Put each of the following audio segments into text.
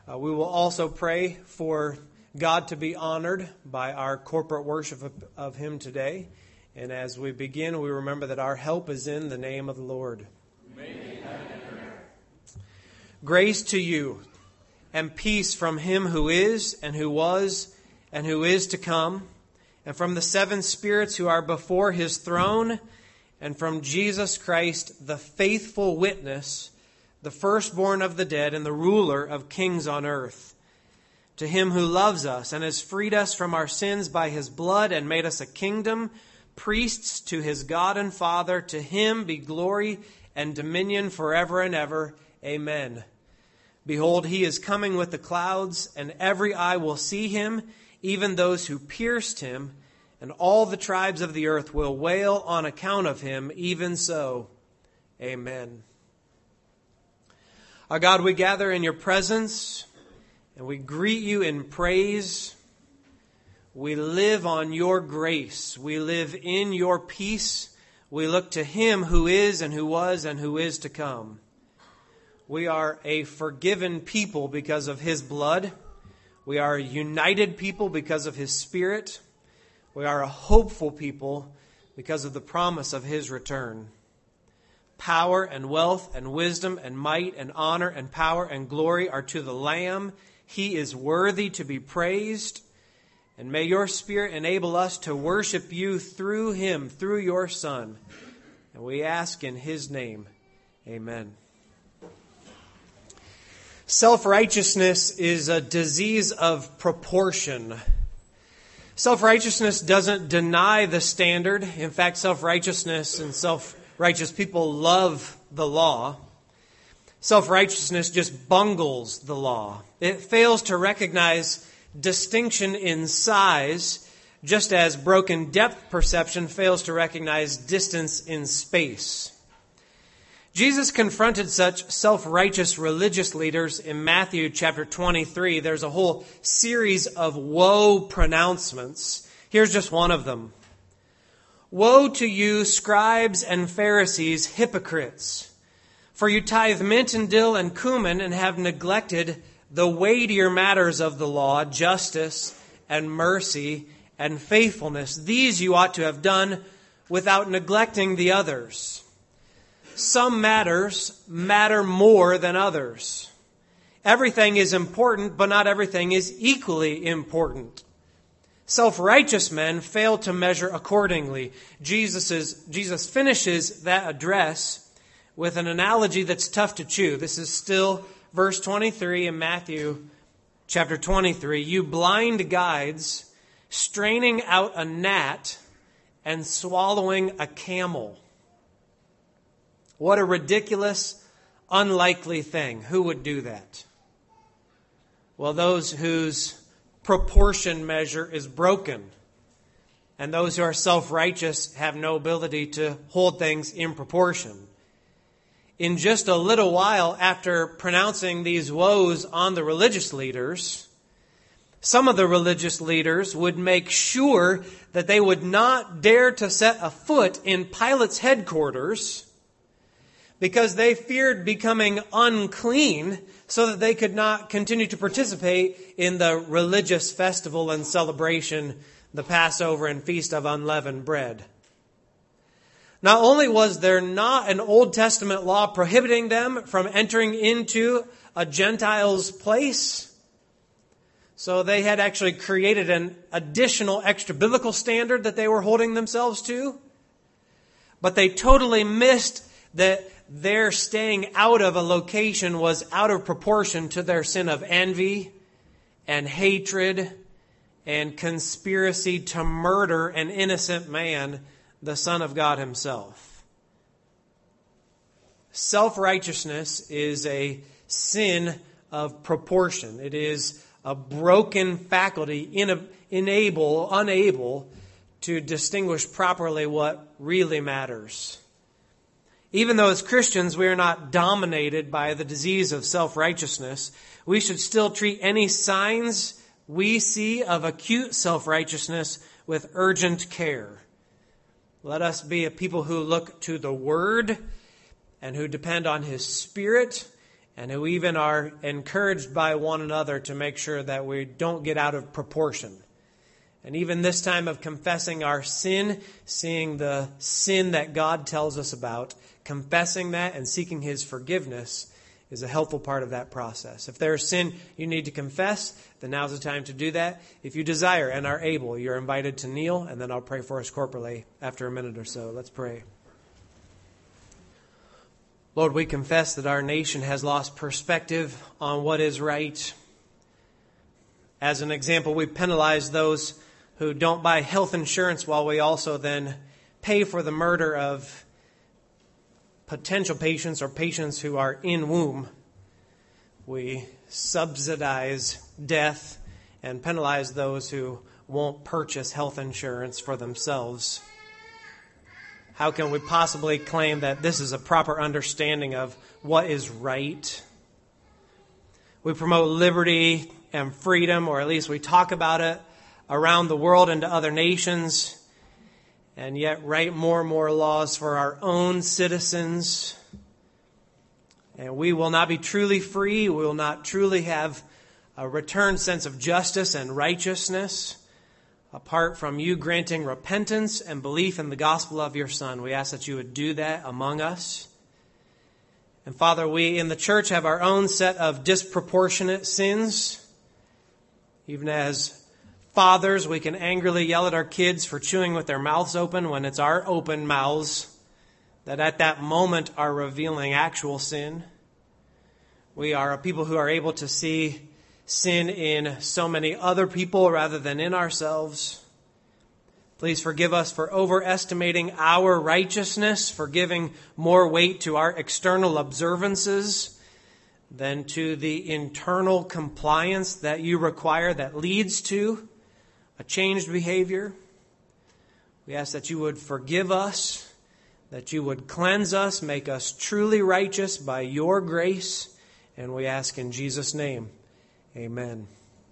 We will also pray for God to be honored by our corporate worship of Him today. And as we begin, we remember that our help is in the name of the Lord. Grace to you and peace from Him who is and who was and who is to come, and from the seven spirits who are before His throne, and from Jesus Christ, the faithful witness, the firstborn of the dead and the ruler of kings on earth. To Him who loves us and has freed us from our sins by His blood and made us a kingdom, priests to His God and Father, to Him be glory and dominion forever and ever. Amen. Behold, He is coming with the clouds, and every eye will see Him, even those who pierced Him, and all the tribes of the earth will wail on account of Him, even so. Amen. Our God, we gather in Your presence, and we greet You in praise. We live on Your grace. We live in Your peace. We look to Him who is and who was and who is to come. We are a forgiven people because of His blood. We are a united people because of His Spirit. We are a hopeful people because of the promise of His return. Power and wealth and wisdom and might and honor and power and glory are to the Lamb. He is worthy to be praised. And may Your Spirit enable us to worship You through Him, through Your Son. And we ask in His name. Amen. Self-righteousness is a disease of proportion. Self-righteousness doesn't deny the standard. In fact, self-righteousness and self-righteous people love the law. Self-righteousness just bungles the law. It fails to recognize distinction in size, just as broken depth perception fails to recognize distance in space. Jesus confronted such self-righteous religious leaders in Matthew chapter 23. There's a whole series of woe pronouncements. Here's just one of them. Woe to you, scribes and Pharisees, hypocrites! For you tithe mint and dill and cumin and have neglected the weightier matters of the law, justice and mercy and faithfulness. These you ought to have done without neglecting the others. Some matters matter more than others. Everything is important, but not everything is equally important. Self-righteous men fail to measure accordingly. Jesus finishes that address with an analogy that's tough to chew. This is still verse 23 in Matthew chapter 23. You blind guides, straining out a gnat and swallowing a camel. What a ridiculous, unlikely thing. Who would do that? Well, those whose proportion measure is broken. And those who are self-righteous have no ability to hold things in proportion. In just a little while after pronouncing these woes on the religious leaders, some of the religious leaders would make sure that they would not dare to set a foot in Pilate's headquarters because they feared becoming unclean so that they could not continue to participate in the religious festival and celebration, the Passover and Feast of Unleavened Bread. Not only was there not an Old Testament law prohibiting them from entering into a Gentile's place, so they had actually created an additional extra biblical standard that they were holding themselves to, but they totally missed that their staying out of a location was out of proportion to their sin of envy and hatred and conspiracy to murder an innocent man, the Son of God Himself. Self-righteousness is a sin of proportion. It is a broken faculty, unable to distinguish properly what really matters. Even though as Christians we are not dominated by the disease of self-righteousness, we should still treat any signs we see of acute self-righteousness with urgent care. Let us be a people who look to the Word and who depend on His Spirit and who even are encouraged by one another to make sure that we don't get out of proportion. And even this time of confessing our sin, seeing the sin that God tells us about, confessing that and seeking His forgiveness is a helpful part of that process. If there is sin you need to confess, then now's the time to do that. If you desire and are able, you're invited to kneel, and then I'll pray for us corporately after a minute or so. Let's pray. Lord, we confess that our nation has lost perspective on what is right. As an example, we penalize those who don't buy health insurance while we also then pay for the murder of potential patients or patients who are in womb. We subsidize death and penalize those who won't purchase health insurance for themselves. How can we possibly claim that this is a proper understanding of what is right? We promote liberty and freedom, or at least we talk about it around the world and to other nations, and yet write more and more laws for our own citizens. And we will not be truly free. We will not truly have a returned sense of justice and righteousness apart from you granting repentance and belief in the gospel of your Son. We ask that you would do that among us. And Father, we in the church have our own set of disproportionate sins. Even as fathers, we can angrily yell at our kids for chewing with their mouths open when it's our open mouths that at that moment are revealing actual sin. We are a people who are able to see sin in so many other people rather than in ourselves. Please forgive us for overestimating our righteousness, for giving more weight to our external observances than to the internal compliance that you require that leads to a changed behavior. We ask that you would forgive us, that you would cleanse us, make us truly righteous by your grace, and we ask in Jesus' name, amen.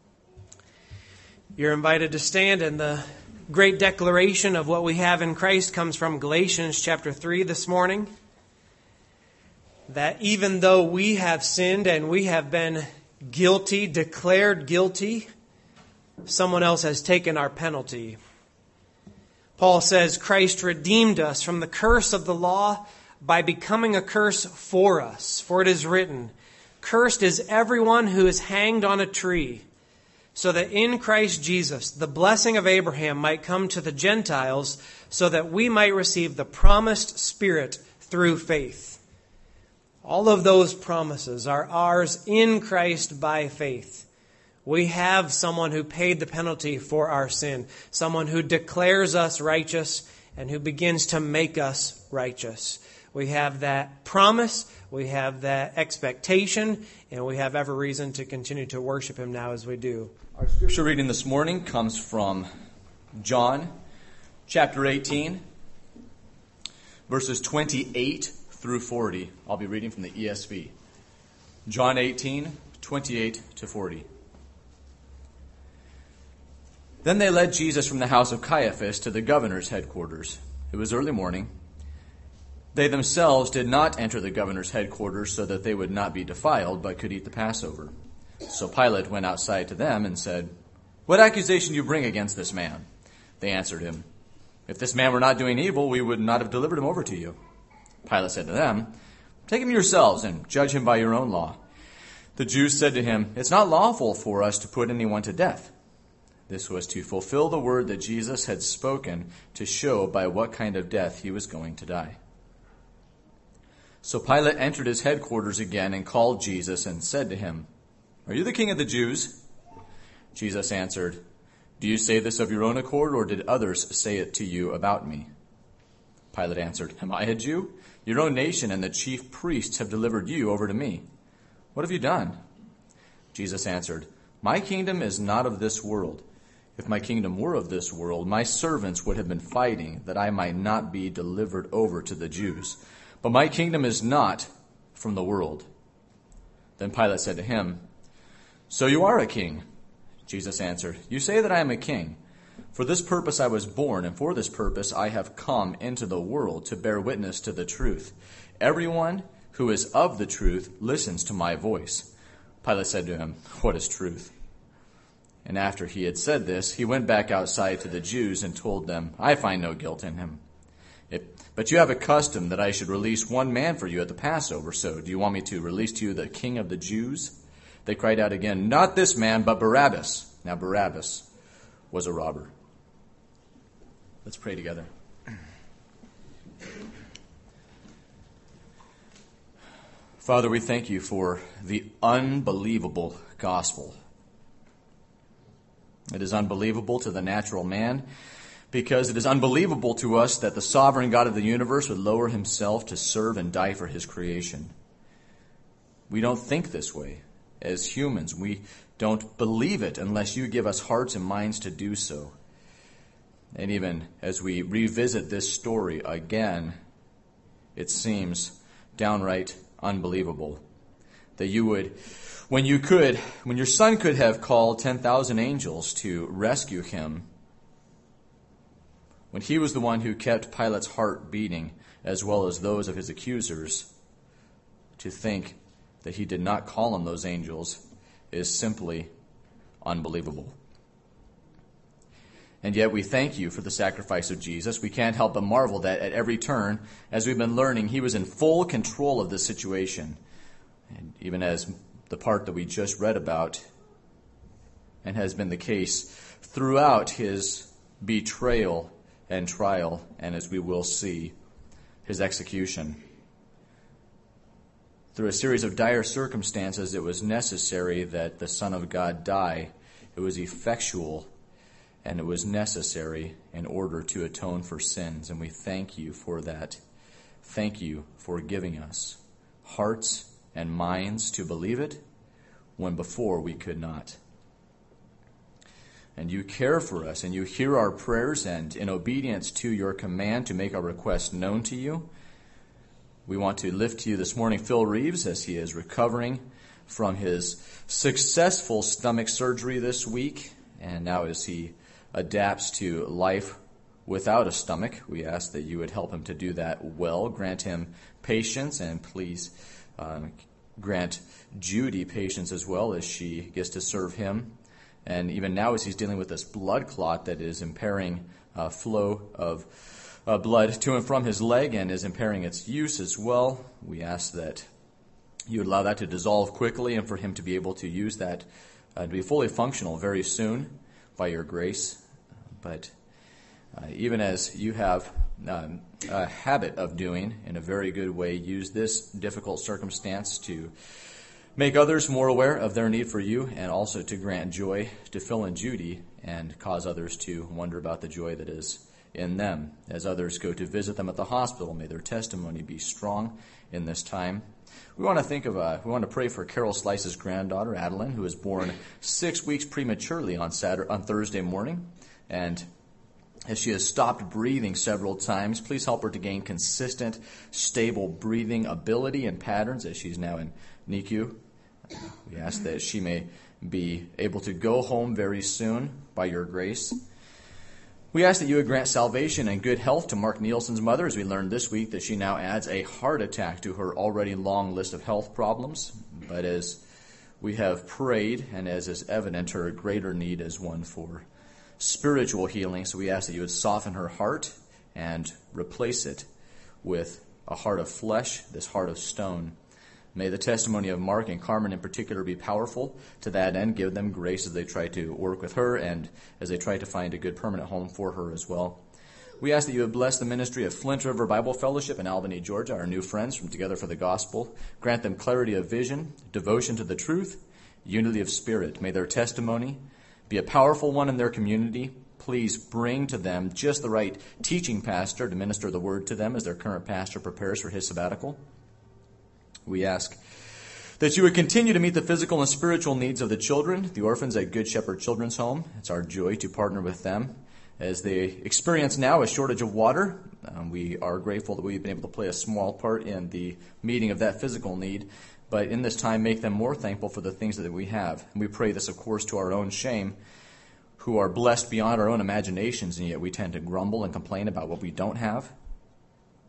You're invited to stand, and the great declaration of what we have in Christ comes from Galatians chapter 3 this morning. That even though we have sinned and we have been guilty, declared guilty, someone else has taken our penalty. Paul says Christ redeemed us from the curse of the law by becoming a curse for us. For it is written, "Cursed is everyone who is hanged on a tree, so that in Christ Jesus the blessing of Abraham might come to the Gentiles, so that we might receive the promised Spirit through faith." All of those promises are ours in Christ by faith. We have someone who paid the penalty for our sin, someone who declares us righteous and who begins to make us righteous. We have that promise, we have that expectation, and we have every reason to continue to worship Him now as we do. Our scripture reading this morning comes from John chapter 18, verses 28 through 40. I'll be reading from the ESV. John 18, 28 to 40. Then they led Jesus from the house of Caiaphas to the governor's headquarters. It was early morning. They themselves did not enter the governor's headquarters so that they would not be defiled, but could eat the Passover. So Pilate went outside to them and said, "What accusation do you bring against this man?" They answered him, "If this man were not doing evil, we would not have delivered him over to you." Pilate said to them, "Take him yourselves and judge him by your own law." The Jews said to him, "It's not lawful for us to put anyone to death." This was to fulfill the word that Jesus had spoken, to show by what kind of death he was going to die. So Pilate entered his headquarters again and called Jesus and said to him, "Are you the king of the Jews?" Jesus answered, "Do you say this of your own accord, or did others say it to you about me?" Pilate answered, "Am I a Jew? Your own nation and the chief priests have delivered you over to me. What have you done?" Jesus answered, "My kingdom is not of this world. If my kingdom were of this world, my servants would have been fighting that I might not be delivered over to the Jews. But my kingdom is not from the world." Then Pilate said to him, "So you are a king?" Jesus answered, "You say that I am a king. For this purpose I was born, and for this purpose I have come into the world, to bear witness to the truth. Everyone who is of the truth listens to my voice." Pilate said to him, "What is truth?" And after he had said this, he went back outside to the Jews and told them, "I find no guilt in him. But you have a custom that I should release one man for you at the Passover, so do you want me to release to you the king of the Jews?" They cried out again, "Not this man, but Barabbas." Now Barabbas was a robber. Let's pray together. Father, we thank you for the unbelievable gospel. It is unbelievable to the natural man because it is unbelievable to us that the sovereign God of the universe would lower himself to serve and die for his creation. We don't think this way as humans. We don't believe it unless you give us hearts and minds to do so. And even as we revisit this story again, it seems downright unbelievable that you would, when your son could have called 10,000 angels to rescue him, when he was the one who kept Pilate's heart beating as well as those of his accusers, to think that he did not call on those angels is simply unbelievable. And yet we thank you for the sacrifice of Jesus. We can't help but marvel that at every turn, as we've been learning, he was in full control of the situation. And even as the part that we just read about, and has been the case throughout his betrayal and trial, and as we will see, his execution. Through a series of dire circumstances, it was necessary that the Son of God die. It was effectual, and it was necessary in order to atone for sins. And we thank you for that. Thank you for giving us hearts and minds to believe it when before we could not. And you care for us, and you hear our prayers, and in obedience to your command to make our requests known to you, we want to lift to you this morning Phil Reeves as he is recovering from his successful stomach surgery this week, and now as he adapts to life without a stomach. We ask that you would help him to do that well. Grant him patience, and please grant Judy patience as well as she gets to serve him. And even now as he's dealing with this blood clot that is impairing flow of blood to and from his leg and is impairing its use as well, we ask that you would allow that to dissolve quickly and for him to be able to use that to be fully functional very soon by your grace. But even as you have a habit of doing in a very good way, use this difficult circumstance to make others more aware of their need for you, and also to grant joy to Phil and Judy and cause others to wonder about the joy that is in them. As others go to visit them at the hospital, may their testimony be strong in this time. We want to pray for Carol Slice's granddaughter, Adeline, who was born 6 weeks prematurely on Thursday morning. And as she has stopped breathing several times, please help her to gain consistent, stable breathing ability and patterns as she's now in NICU. We ask that she may be able to go home very soon by your grace. We ask that you would grant salvation and good health to Mark Nielsen's mother, as we learned this week that she now adds a heart attack to her already long list of health problems. But as we have prayed, and as is evident, her greater need is one for spiritual healing. So we ask that you would soften her heart and replace it with a heart of flesh, this heart of stone. May the testimony of Mark and Carmen in particular be powerful to that end. Give them grace as they try to work with her and as they try to find a good permanent home for her as well. We ask that you would bless the ministry of Flint River Bible Fellowship in Albany, Georgia, our new friends from Together for the Gospel. Grant them clarity of vision, devotion to the truth, unity of spirit. May their testimony be a powerful one in their community. Please bring to them just the right teaching pastor to minister the word to them as their current pastor prepares for his sabbatical. We ask that you would continue to meet the physical and spiritual needs of the children, the orphans at Good Shepherd Children's Home. It's our joy to partner with them as they experience now a shortage of water. We are grateful that we've been able to play a small part in the meeting of that physical need, but in this time make them more thankful for the things that we have. And we pray this, of course, to our own shame, who are blessed beyond our own imaginations, and yet we tend to grumble and complain about what we don't have.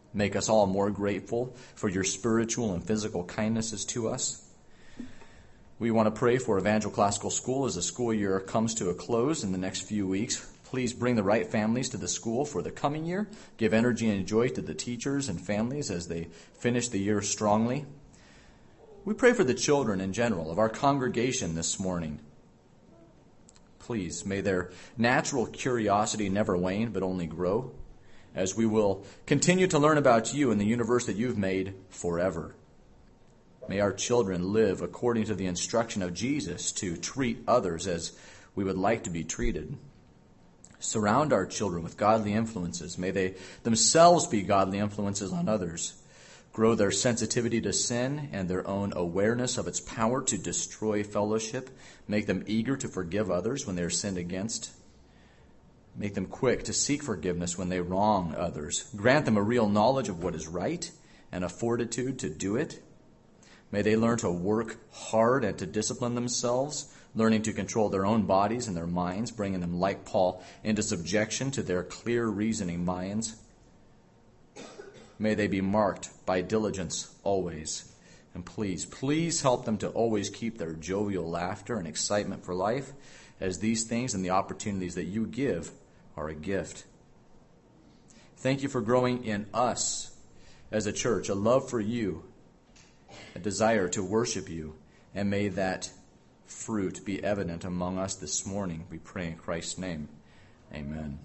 Make us all more grateful for your spiritual and physical kindnesses to us. We want to pray for Evangel Classical School as the school year comes to a close in the next few weeks. Please bring the right families to the school for the coming year. Give energy and joy to the teachers and families as they finish the year strongly. We pray for the children in general of our congregation this morning. Please, may their natural curiosity never wane, but only grow, as we will continue to learn about you and the universe that you've made forever. May our children live according to the instruction of Jesus to treat others as we would like to be treated. Surround our children with godly influences. May they themselves be godly influences on others. Grow their sensitivity to sin and their own awareness of its power to destroy fellowship. Make them eager to forgive others when they are sinned against. Make them quick to seek forgiveness when they wrong others. Grant them a real knowledge of what is right and a fortitude to do it. May they learn to work hard and to discipline themselves, learning to control their own bodies and their minds, bringing them, like Paul, into subjection to their clear reasoning minds. May they be marked by diligence always. And please help them to always keep their jovial laughter and excitement for life, as these things and the opportunities that you give are a gift. Thank you for growing in us as a church, a love for you, a desire to worship you, and may that fruit be evident among us this morning. We pray in Christ's name. Amen.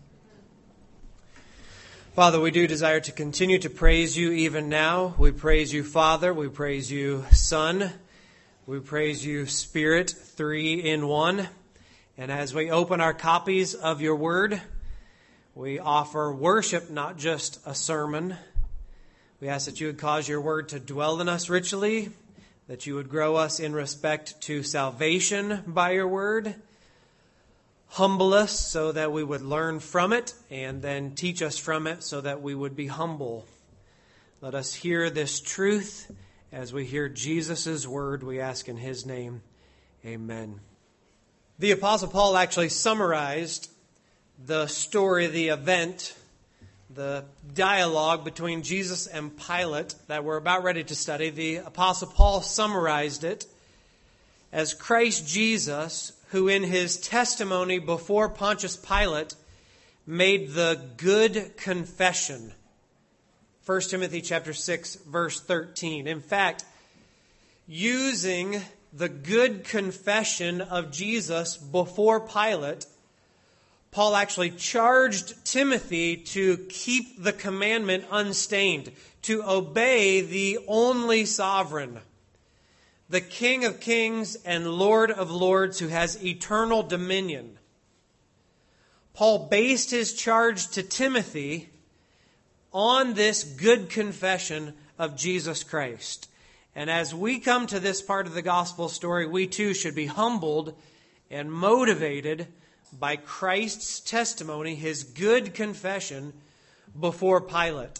Father, we do desire to continue to praise you even now. We praise you, Father. We praise you, Son. We praise you, Spirit, 3 in 1. And as we open our copies of your word, we offer worship, not just a sermon. We ask that you would cause your word to dwell in us richly, that you would grow us in respect to salvation by your word, humble us so that we would learn from it, and then teach us from it so that we would be humble. Let us hear this truth as we hear Jesus' word. We ask in his name, amen. The Apostle Paul actually summarized the story, the event, the dialogue between Jesus and Pilate that we're about ready to study. The Apostle Paul summarized it as Christ Jesus, who in his testimony before Pontius Pilate made the good confession. 1 Timothy chapter 6, verse 13. In fact, using the good confession of Jesus before Pilate, Paul actually charged Timothy to keep the commandment unstained, to obey the only sovereign, the King of kings and Lord of lords, who has eternal dominion. Paul based his charge to Timothy on this good confession of Jesus Christ. And as we come to this part of the gospel story, we too should be humbled and motivated by Christ's testimony, his good confession before Pilate.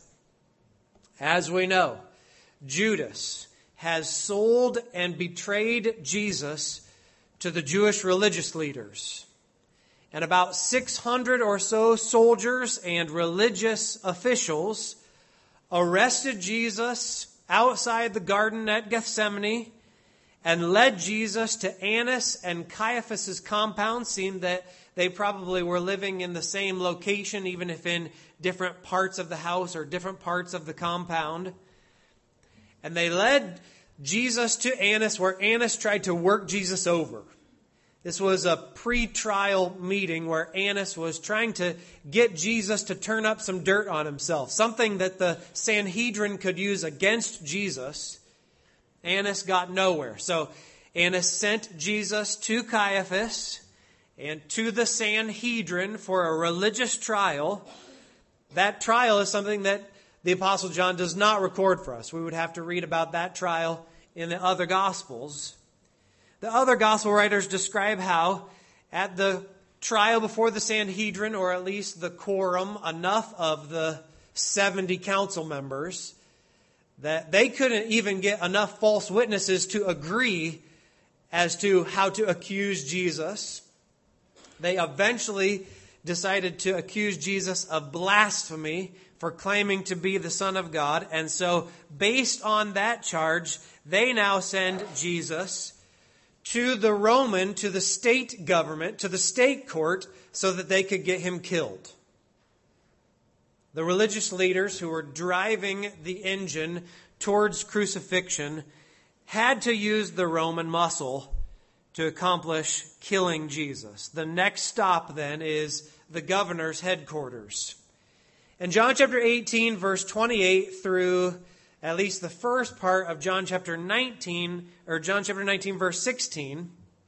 As we know, Judas has sold and betrayed Jesus to the Jewish religious leaders. And about 600 or so soldiers and religious officials arrested Jesus outside the garden at Gethsemane and led Jesus to Annas and Caiaphas' compound, seeing that they probably were living in the same location, even if in different parts of the house or different parts of the compound. And they led Jesus to Annas, where Annas tried to work Jesus over. This was a pre-trial meeting where Annas was trying to get Jesus to turn up some dirt on himself, something that the Sanhedrin could use against Jesus. Annas got nowhere. So Annas sent Jesus to Caiaphas and to the Sanhedrin for a religious trial. That trial is something that the Apostle John does not record for us. We would have to read about that trial in the other Gospels. The other Gospel writers describe how at the trial before the Sanhedrin, or at least the quorum, enough of the 70 council members, that they couldn't even get enough false witnesses to agree as to how to accuse Jesus. They eventually decided to accuse Jesus of blasphemy for claiming to be the Son of God. And so, based on that charge, they now send Jesus to the Roman, to the state government, to the state court, so that they could get him killed. The religious leaders who were driving the engine towards crucifixion had to use the Roman muscle to accomplish killing Jesus. The next stop then is the governor's headquarters. In John chapter 18, verse 28 through at least the first part of John chapter 19, or John chapter 19, verse 16,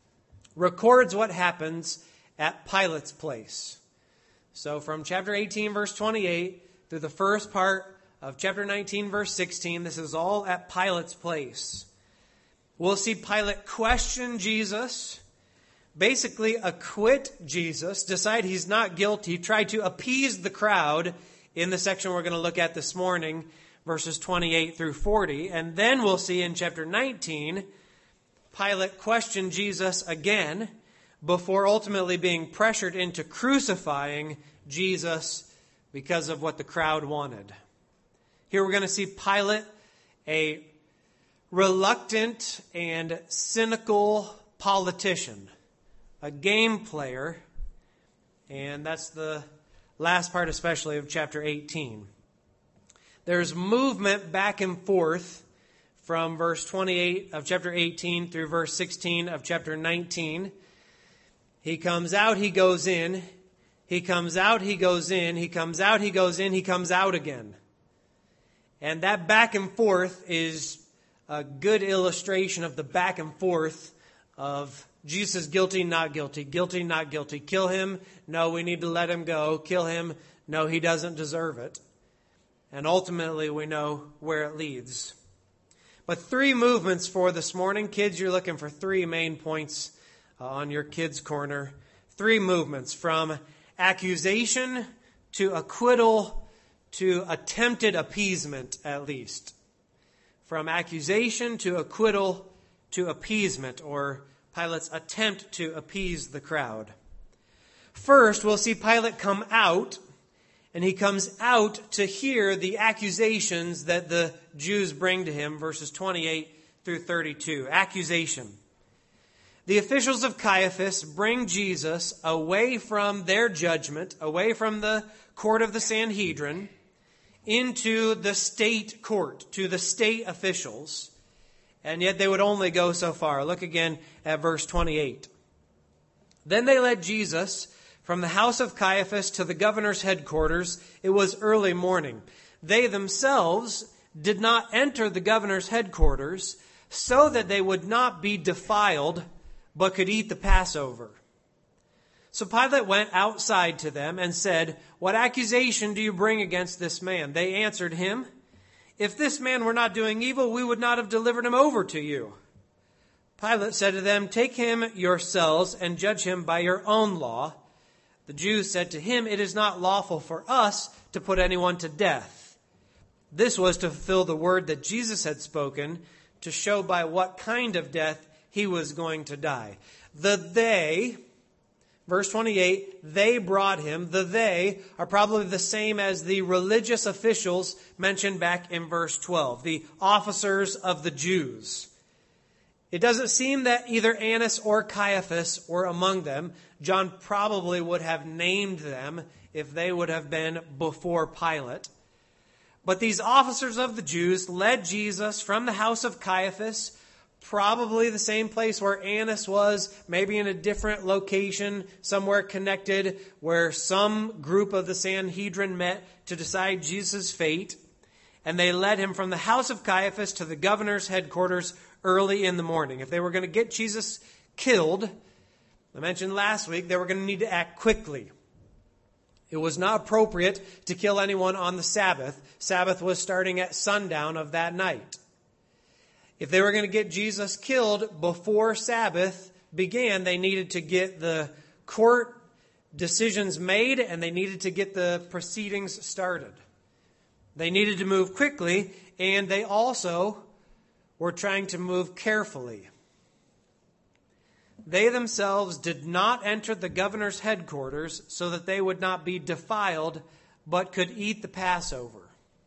records what happens at Pilate's place. So from chapter 18, verse 28, through the first part of chapter 19, verse 16, this is all at Pilate's place. We'll see Pilate question Jesus, basically acquit Jesus, decide he's not guilty, try to appease the crowd in the section we're going to look at this morning, verses 28 through 40. And then we'll see in chapter 19, Pilate questioned Jesus again before ultimately being pressured into crucifying Jesus because of what the crowd wanted. Here we're going to see Pilate, a reluctant and cynical politician, a game player, and that's the last part especially of chapter 18. There's movement back and forth from verse 28 of chapter 18 through verse 16 of chapter 19. He comes out, he goes in. He comes out, he goes in. He comes out, he goes in. He comes out again. And that back and forth is a good illustration of the back and forth of Jesus guilty, not guilty, guilty, not guilty. Kill him. No, we need to let him go. Kill him. No, he doesn't deserve it. And ultimately, we know where it leads. But 3 movements for this morning. Kids, you're looking for 3 main points on your kids' corner. 3 movements from accusation to acquittal to attempted appeasement, at least. From accusation to acquittal to appeasement, or Pilate's attempt to appease the crowd. First, we'll see Pilate come out, and he comes out to hear the accusations that the Jews bring to him, verses 28 through 32. Accusation. The officials of Caiaphas bring Jesus away from their judgment, away from the court of the Sanhedrin, into the state court, to the state officials. And yet they would only go so far. Look again at verse 28. Then they led Jesus from the house of Caiaphas to the governor's headquarters. It was early morning. They themselves did not enter the governor's headquarters so that they would not be defiled, but could eat the Passover. So Pilate went outside to them and said, "What accusation do you bring against this man?" They answered him, "If this man were not doing evil, we would not have delivered him over to you." Pilate said to them, "Take him yourselves and judge him by your own law." The Jews said to him, "It is not lawful for us to put anyone to death." This was to fulfill the word that Jesus had spoken, to show by what kind of death he was going to die. The they, verse 28, they brought him. The they are probably the same as the religious officials mentioned back in verse 12, the officers of the Jews. It doesn't seem that either Annas or Caiaphas were among them. John probably would have named them if they would have been before Pilate. But these officers of the Jews led Jesus from the house of Caiaphas, probably the same place where Annas was, maybe in a different location, somewhere connected, where some group of the Sanhedrin met to decide Jesus' fate. And they led him from the house of Caiaphas to the governor's headquarters early in the morning. If they were going to get Jesus killed, I mentioned last week, they were going to need to act quickly. It was not appropriate to kill anyone on the Sabbath. Sabbath was starting at sundown of that night. If they were going to get Jesus killed before Sabbath began, they needed to get the court decisions made and they needed to get the proceedings started. They needed to move quickly, and they also were trying to move carefully. They themselves did not enter the governor's headquarters so that they would not be defiled but could eat the Passover.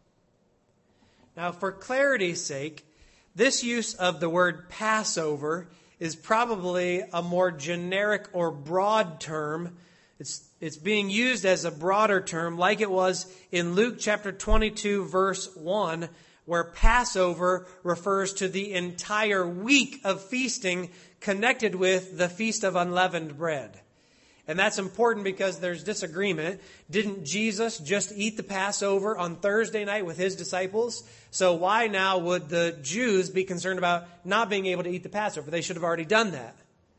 Now, for clarity's sake, this use of the word Passover is probably a more generic or broad term. It's being used as a broader term like it was in Luke chapter 22, verse 1, where Passover refers to the entire week of feasting connected with the Feast of Unleavened Bread. And that's important because there's disagreement. Didn't Jesus just eat the Passover on Thursday night with his disciples? So why now would the Jews be concerned about not being able to eat the Passover? They should have already done that.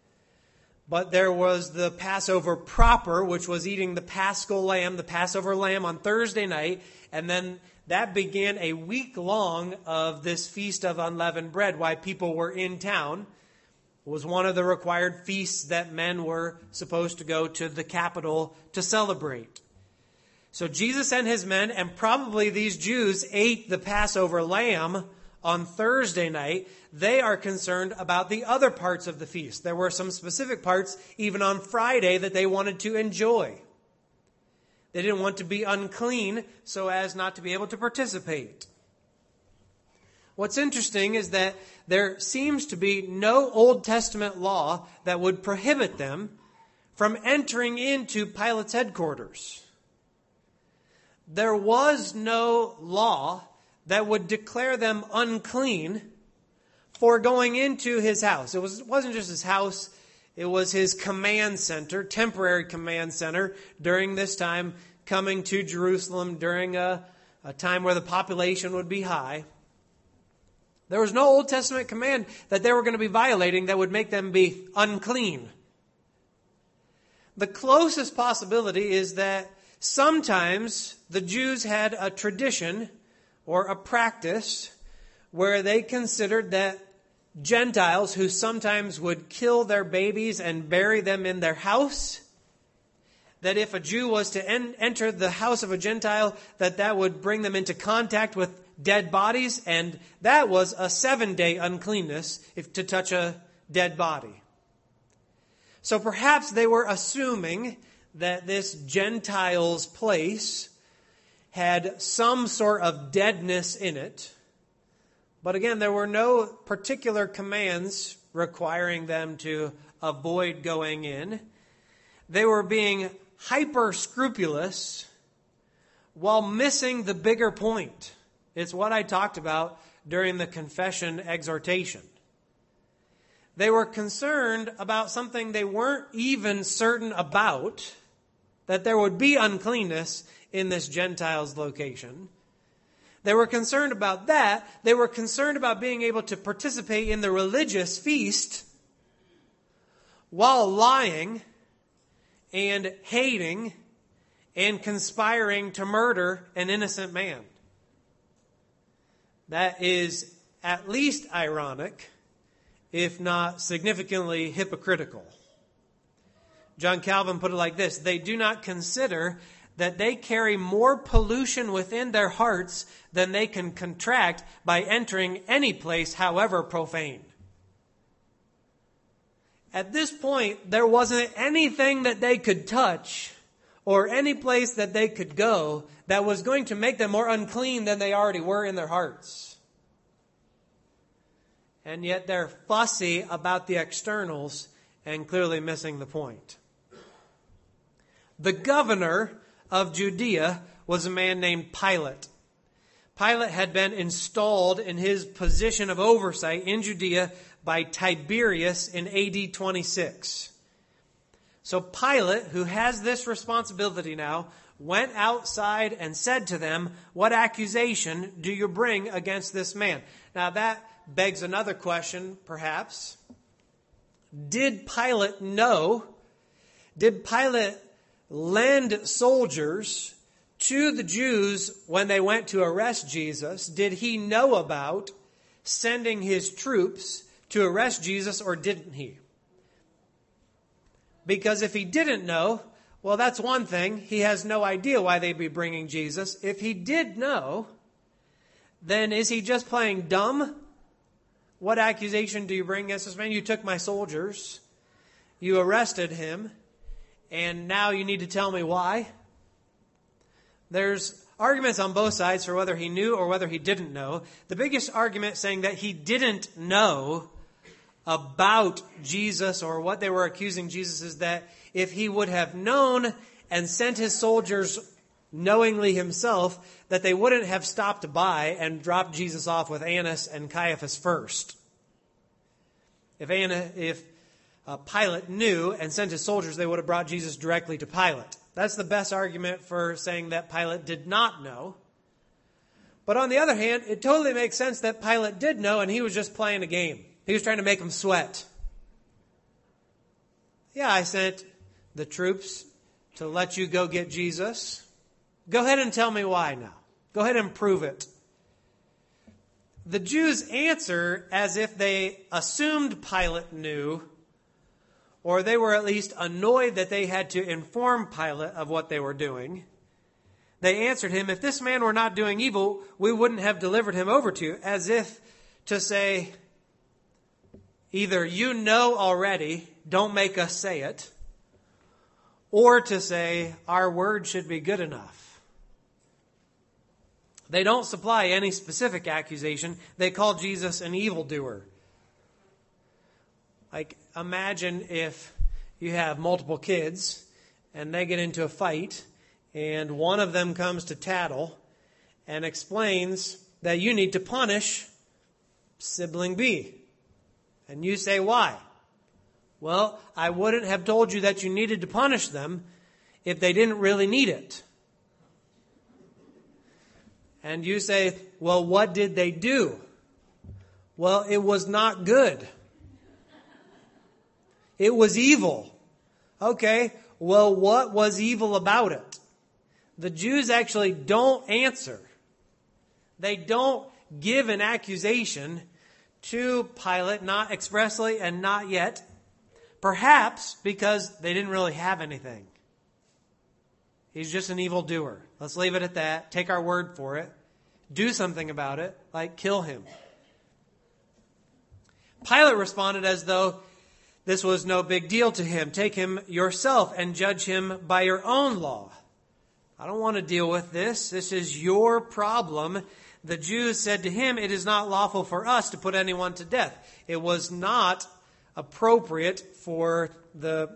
But there was the Passover proper, which was eating the Paschal lamb, the Passover lamb on Thursday night. And then that began a week long of this Feast of Unleavened Bread while people were in town. It was one of the required feasts that men were supposed to go to the capital to celebrate. So Jesus and his men, and probably these Jews, ate the Passover lamb on Thursday night. They are concerned about the other parts of the feast. There were some specific parts even on Friday that they wanted to enjoy. They didn't want to be unclean so as not to be able to participate. What's interesting is that there seems to be no Old Testament law that would prohibit them from entering into Pilate's headquarters. There was no law that would declare them unclean for going into his house. It wasn't just his house, it was his command center, temporary command center during this time, coming to Jerusalem during a time where the population would be high. There was no Old Testament command that they were going to be violating that would make them be unclean. The closest possibility is that sometimes the Jews had a tradition or a practice where they considered that Gentiles who sometimes would kill their babies and bury them in their house, that if a Jew was to enter the house of a Gentile, that would bring them into contact with dead bodies, and that was a 7-day uncleanness if to touch a dead body. So perhaps they were assuming that this Gentile's place had some sort of deadness in it. But again, there were no particular commands requiring them to avoid going in. They were being hyper scrupulous while missing the bigger point. It's what I talked about during the confession exhortation. They were concerned about something they weren't even certain about, that there would be uncleanness in this Gentile's location. They were concerned about that. They were concerned about being able to participate in the religious feast while lying and hating and conspiring to murder an innocent man. That is at least ironic, if not significantly hypocritical. John Calvin put it like this: they do not consider that they carry more pollution within their hearts than they can contract by entering any place, however profane. At this point, there wasn't anything that they could touch or any place that they could go that was going to make them more unclean than they already were in their hearts. And yet they're fussy about the externals and clearly missing the point. The governor of Judea was a man named Pilate. Pilate had been installed in his position of oversight in Judea by Tiberius in AD 26. So Pilate, who has this responsibility now, went outside and said to them, "What accusation do you bring against this man?" Now that begs another question, perhaps. Did Pilate know? Did Pilate lend soldiers to the Jews when they went to arrest Jesus? Did he know about sending his troops to arrest Jesus, or didn't he? Because if he didn't know, well, that's one thing. He has no idea why they'd be bringing Jesus. If he did know, then is he just playing dumb? What accusation do you bring against this man? You took my soldiers, you arrested him, and now you need to tell me why? There's arguments on both sides for whether he knew or whether he didn't know. The biggest argument saying that he didn't know about Jesus or what they were accusing Jesus is that if he would have known and sent his soldiers knowingly himself, that they wouldn't have stopped by and dropped Jesus off with Annas and Caiaphas first. If Pilate knew and sent his soldiers, they would have brought Jesus directly to Pilate. That's the best argument for saying that Pilate did not know. But on the other hand, it totally makes sense that Pilate did know and he was just playing a game. He was trying to make him sweat. Yeah, I sent the troops to let you go get Jesus. Go ahead and tell me why now. Go ahead and prove it. The Jews answer as if they assumed Pilate knew, or they were at least annoyed that they had to inform Pilate of what they were doing. They answered him, if this man were not doing evil, we wouldn't have delivered him over to you, as if to say, either you know already, don't make us say it, or to say, our word should be good enough. They don't supply any specific accusation. They call Jesus an evildoer. Like, imagine if you have multiple kids and they get into a fight and one of them comes to tattle and explains that you need to punish sibling B. And you say, why? Well, I wouldn't have told you that you needed to punish them if they didn't really need it. And you say, well, what did they do? Well, it was not good. It was evil. Okay, well, what was evil about it? The Jews actually don't answer. They don't give an accusation to Pilate, not expressly and not yet. Perhaps because they didn't really have anything. He's just an evildoer. Let's leave it at that. Take our word for it. Do something about it, like kill him. Pilate responded as though this was no big deal to him. Take him yourself and judge him by your own law. I don't want to deal with this. This is your problem. The Jews said to him, it is not lawful for us to put anyone to death. It was not appropriate for the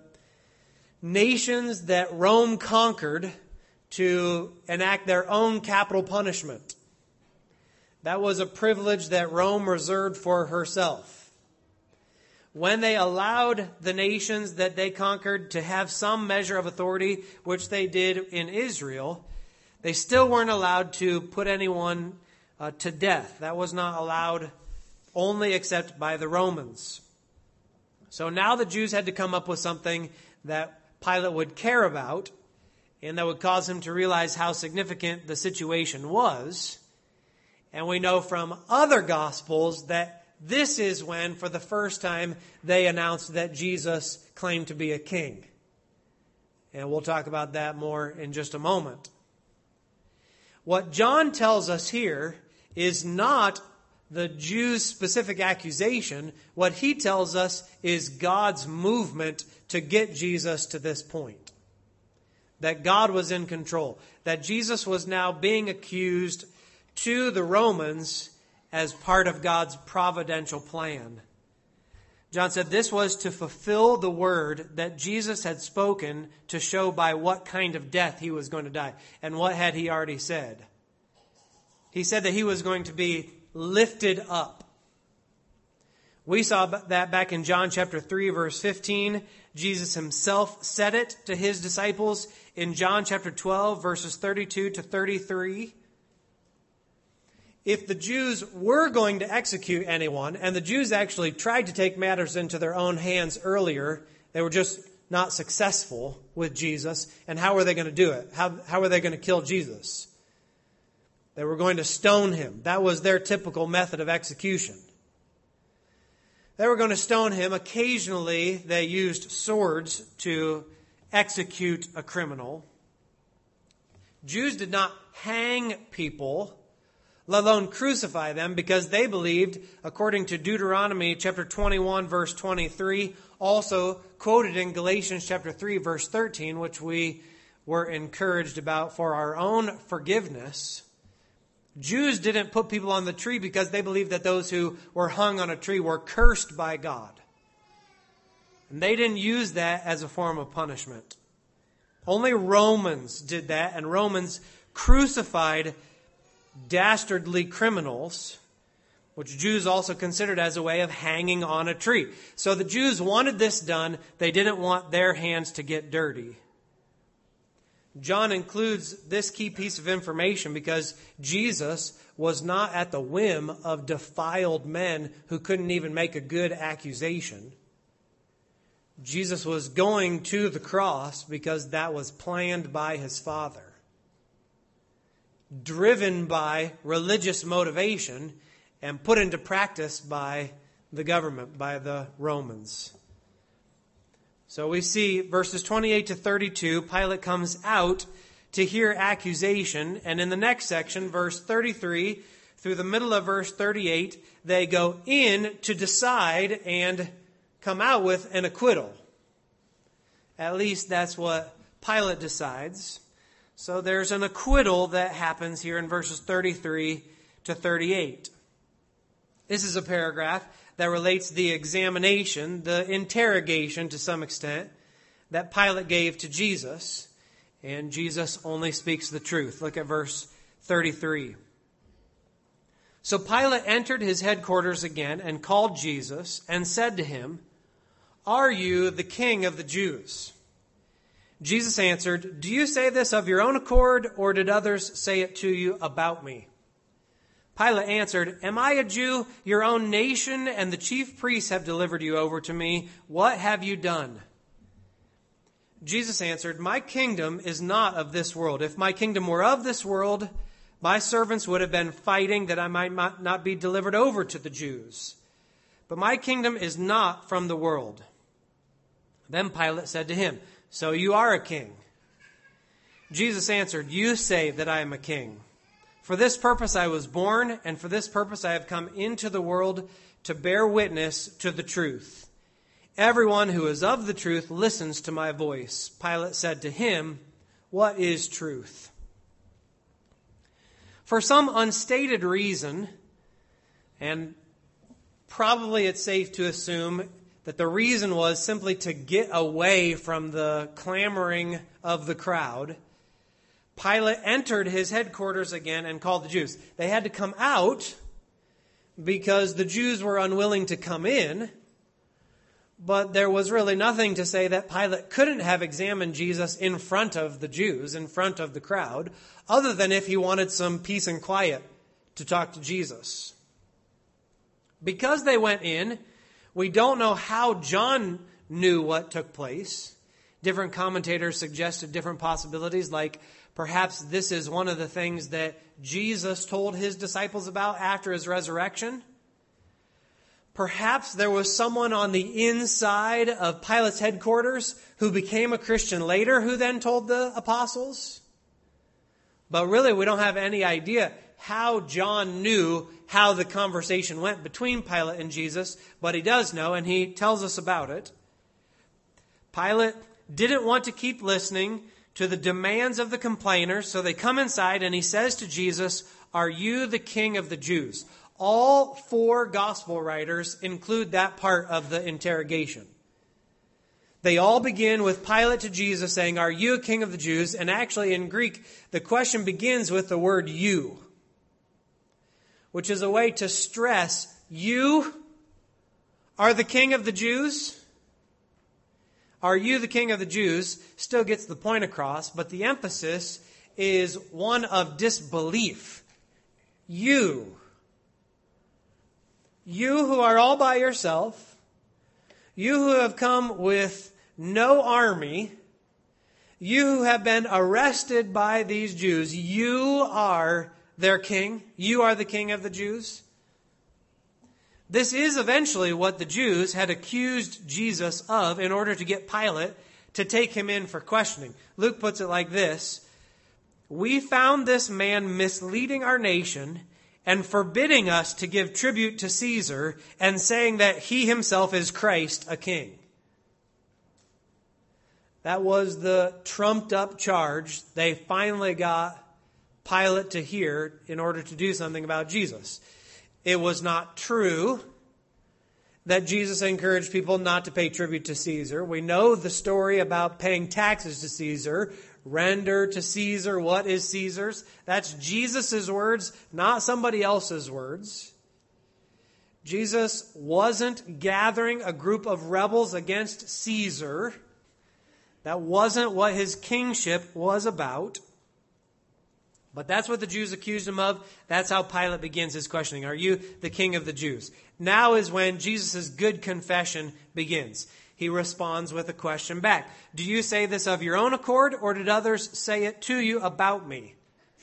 nations that Rome conquered to enact their own capital punishment. That was a privilege that Rome reserved for herself. When they allowed the nations that they conquered to have some measure of authority, which they did in Israel, they still weren't allowed to put anyone to death. That was not allowed only except by the Romans. So now the Jews had to come up with something that Pilate would care about and that would cause him to realize how significant the situation was. And we know from other Gospels that this is when, for the first time, they announced that Jesus claimed to be a king. And we'll talk about that more in just a moment. What John tells us here is not the Jews' specific accusation. What he tells us is God's movement to get Jesus to this point. That God was in control. That Jesus was now being accused to the Romans as part of God's providential plan. John said this was to fulfill the word that Jesus had spoken to show by what kind of death he was going to die. And what had he already said? He said that he was going to be lifted up. We saw that back in John chapter 3, verse 15. Jesus himself said it to his disciples in John chapter 12, verses 32 to 33. If the Jews were going to execute anyone, and the Jews actually tried to take matters into their own hands earlier, they were just not successful with Jesus. And how were they going to do it? How were they going to kill Jesus? They were going to stone him. That was their typical method of execution. They were going to stone him. Occasionally, they used swords to execute a criminal. Jews did not hang people, let alone crucify them, because they believed, according to Deuteronomy chapter 21, verse 23, also quoted in Galatians chapter 3, verse 13, which we were encouraged about for our own forgiveness, Jews didn't put people on the tree because they believed that those who were hung on a tree were cursed by God. And they didn't use that as a form of punishment. Only Romans did that, and Romans crucified dastardly criminals, which Jews also considered as a way of hanging on a tree. So the Jews wanted this done. They didn't want their hands to get dirty. John includes this key piece of information because Jesus was not at the whim of defiled men who couldn't even make a good accusation. Jesus was going to the cross because that was planned by his Father. Driven by religious motivation and put into practice by the government, by the Romans. So we see verses 28 to 32, Pilate comes out to hear accusation. And in the next section, verse 33 through the middle of verse 38, they go in to decide and come out with an acquittal. At least that's what Pilate decides. So there's an acquittal that happens here in verses 33 to 38. This is a paragraph that relates the examination, the interrogation to some extent, that Pilate gave to Jesus. And Jesus only speaks the truth. Look at verse 33. So Pilate entered his headquarters again and called Jesus and said to him, "Are you the king of the Jews?" Jesus answered, "Do you say this of your own accord, or did others say it to you about me?" Pilate answered, "Am I a Jew? Your own nation and the chief priests have delivered you over to me. What have you done?" Jesus answered, "My kingdom is not of this world. If my kingdom were of this world, my servants would have been fighting that I might not be delivered over to the Jews. But my kingdom is not from the world." Then Pilate said to him, "So you are a king?" Jesus answered, "You say that I am a king. For this purpose I was born, and for this purpose I have come into the world, to bear witness to the truth. Everyone who is of the truth listens to my voice." Pilate said to him, "What is truth?" For some unstated reason, and probably it's safe to assume that the reason was simply to get away from the clamoring of the crowd, Pilate entered his headquarters again and called the Jews. They had to come out because the Jews were unwilling to come in, but there was really nothing to say that Pilate couldn't have examined Jesus in front of the Jews, in front of the crowd, other than if he wanted some peace and quiet to talk to Jesus. Because they went in, we don't know how John knew what took place. Different commentators suggested different possibilities, like perhaps this is one of the things that Jesus told his disciples about after his resurrection. Perhaps there was someone on the inside of Pilate's headquarters who became a Christian later who then told the apostles. But really, we don't have any idea how John knew how the conversation went between Pilate and Jesus, but he does know, and he tells us about it. Pilate didn't want to keep listening to the demands of the complainers, so they come inside and he says to Jesus, "Are you the king of the Jews?" All four gospel writers include that part of the interrogation. They all begin with Pilate to Jesus saying, "Are you a king of the Jews?" And actually in Greek, the question begins with the word "you," which is a way to stress, you are the king of the Jews? "Are you the king of the Jews?" still gets the point across, but the emphasis is one of disbelief. You who are all by yourself, you who have come with no army, you who have been arrested by these Jews, you are their king. You are the king of the Jews. This is eventually what the Jews had accused Jesus of in order to get Pilate to take him in for questioning. Luke puts it like this: "We found this man misleading our nation and forbidding us to give tribute to Caesar and saying that he himself is Christ, a king." That was the trumped up charge they finally got Pilate to hear in order to do something about Jesus. It was not true that Jesus encouraged people not to pay tribute to Caesar. We know the story about paying taxes to Caesar. Render to Caesar what is Caesar's. That's Jesus' words, not somebody else's words. Jesus wasn't gathering a group of rebels against Caesar. That wasn't what his kingship was about. But that's what the Jews accused him of. That's how Pilate begins his questioning. Are you the king of the Jews? Now is when Jesus' good confession begins. He responds with a question back. Do you say this of your own accord, or did others say it to you about me?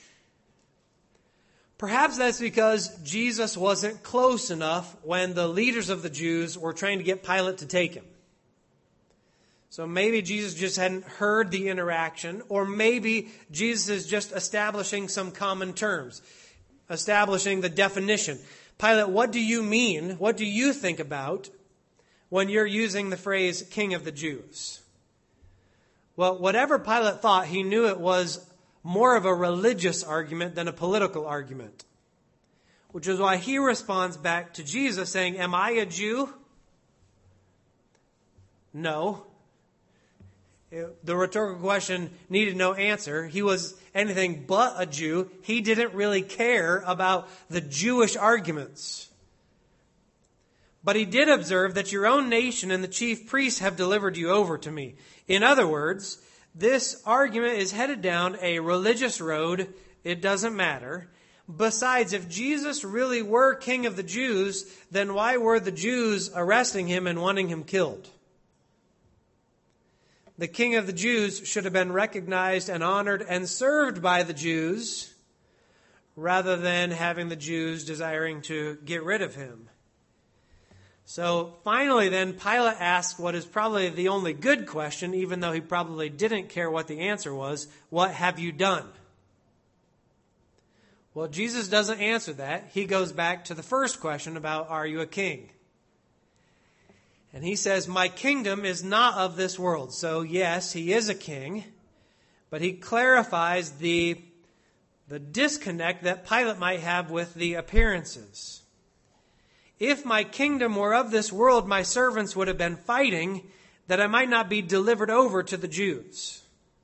Perhaps that's because Jesus wasn't close enough when the leaders of the Jews were trying to get Pilate to take him. So maybe Jesus just hadn't heard the interaction, or maybe Jesus is just establishing some common terms, establishing the definition. Pilate, what do you mean? What do you think about when you're using the phrase King of the Jews? Well, whatever Pilate thought, he knew it was more of a religious argument than a political argument, which is why he responds back to Jesus saying, am I a Jew? No. The rhetorical question needed no answer. He was anything but a Jew. He didn't really care about the Jewish arguments. But he did observe that your own nation and the chief priests have delivered you over to me. In other words, this argument is headed down a religious road. It doesn't matter. Besides, if Jesus really were king of the Jews, then why were the Jews arresting him and wanting him killed? The king of the Jews should have been recognized and honored and served by the Jews, rather than having the Jews desiring to get rid of him. So finally then, Pilate asked what is probably the only good question, even though he probably didn't care what the answer was. What have you done? Well, Jesus doesn't answer that. He goes back to the first question about, are you a king? And he says, my kingdom is not of this world. So yes, he is a king, but he clarifies the disconnect that Pilate might have with the appearances. If my kingdom were of this world, my servants would have been fighting that I might not be delivered over to the Jews.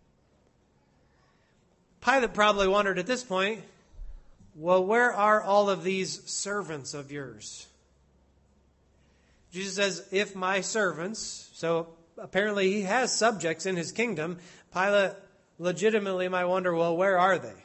Pilate probably wondered at this point, well, where are all of these servants of yours? Jesus says, if my servants, so apparently he has subjects in his kingdom, Pilate legitimately might wonder, well, where are they?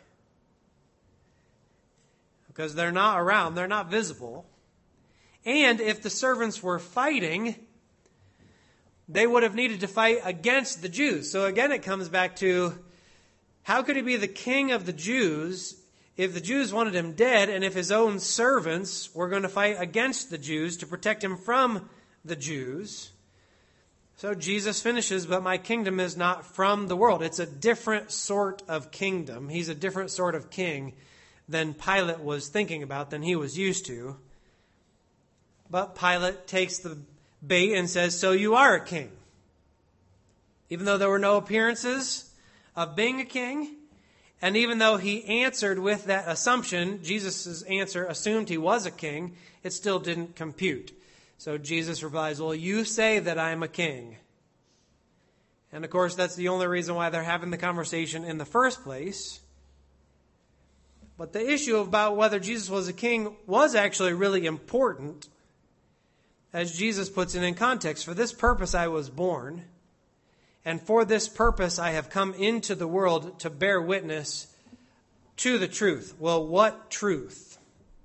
Because they're not around, they're not visible. And if the servants were fighting, they would have needed to fight against the Jews. So again, it comes back to, how could he be the king of the Jews if the Jews wanted him dead, and if his own servants were going to fight against the Jews to protect him from the Jews? So Jesus finishes, but my kingdom is not from the world. It's a different sort of kingdom. He's a different sort of king than Pilate was thinking about, than he was used to. But Pilate takes the bait and says, so you are a king. Even though there were no appearances of being a king, and even though he answered with that assumption, Jesus' answer assumed he was a king, it still didn't compute. So Jesus replies, well, you say that I am a king. And of course, that's the only reason why they're having the conversation in the first place. But the issue about whether Jesus was a king was actually really important, as Jesus puts it in context. For this purpose I was born, and for this purpose I have come into the world to bear witness to the truth. Well, what truth?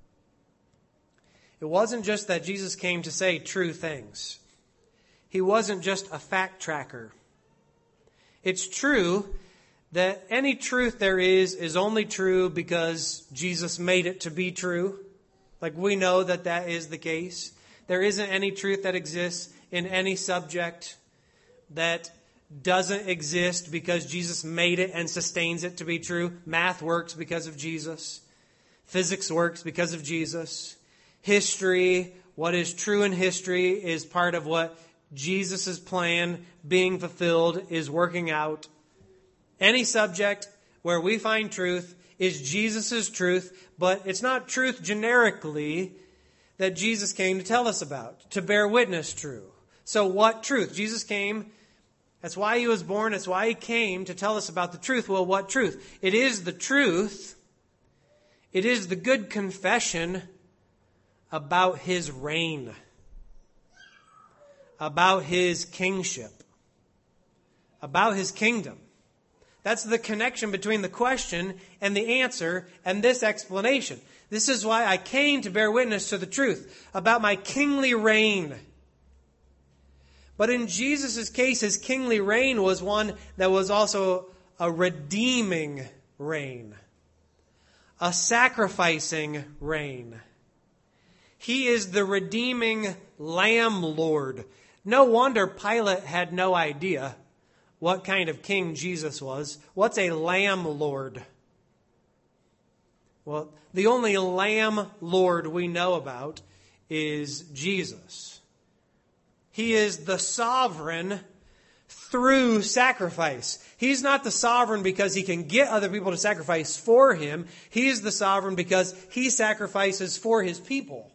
It wasn't just that Jesus came to say true things. He wasn't just a fact tracker. It's true that any truth there is only true because Jesus made it to be true. Like, we know that that is the case. There isn't any truth that exists in any subject that doesn't exist because Jesus made it and sustains it to be true. Math works because of Jesus. Physics works because of Jesus. History, what is true in history, is part of what Jesus' plan being fulfilled is working out. Any subject where we find truth is Jesus' truth, but it's not truth generically that Jesus came to tell us about, to bear witness true. So what truth? Jesus came, that's why he was born, that's why he came to tell us about the truth. Well, what truth? It is the truth. It is the good confession about his reign, about his kingship, about his kingdom. That's the connection between the question and the answer and this explanation. This is why I came to bear witness to the truth about my kingly reign. But in Jesus' case, his kingly reign was one that was also a redeeming reign, a sacrificing reign. He is the redeeming Lamb Lord. No wonder Pilate had no idea what kind of king Jesus was. What's a Lamb Lord? Well, the only Lamb Lord we know about is Jesus. He is the sovereign through sacrifice. He's not the sovereign because he can get other people to sacrifice for him. He is the sovereign because he sacrifices for his people.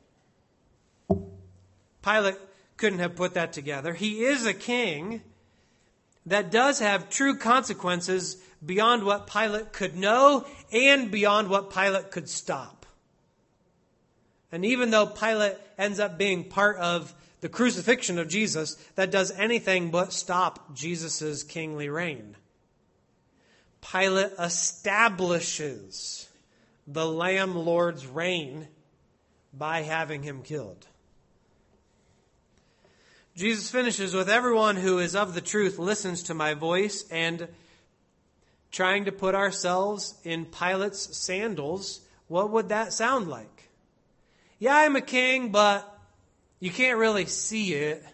Pilate couldn't have put that together. He is a king that does have true consequences beyond what Pilate could know and beyond what Pilate could stop. And even though Pilate ends up being part of the crucifixion of Jesus, that does anything but stop Jesus' kingly reign. Pilate establishes the Lamb Lord's reign by having him killed. Jesus finishes with, everyone who is of the truth listens to my voice, and trying to put ourselves in Pilate's sandals, what would that sound like? Yeah, I'm a king, but you can't really see it.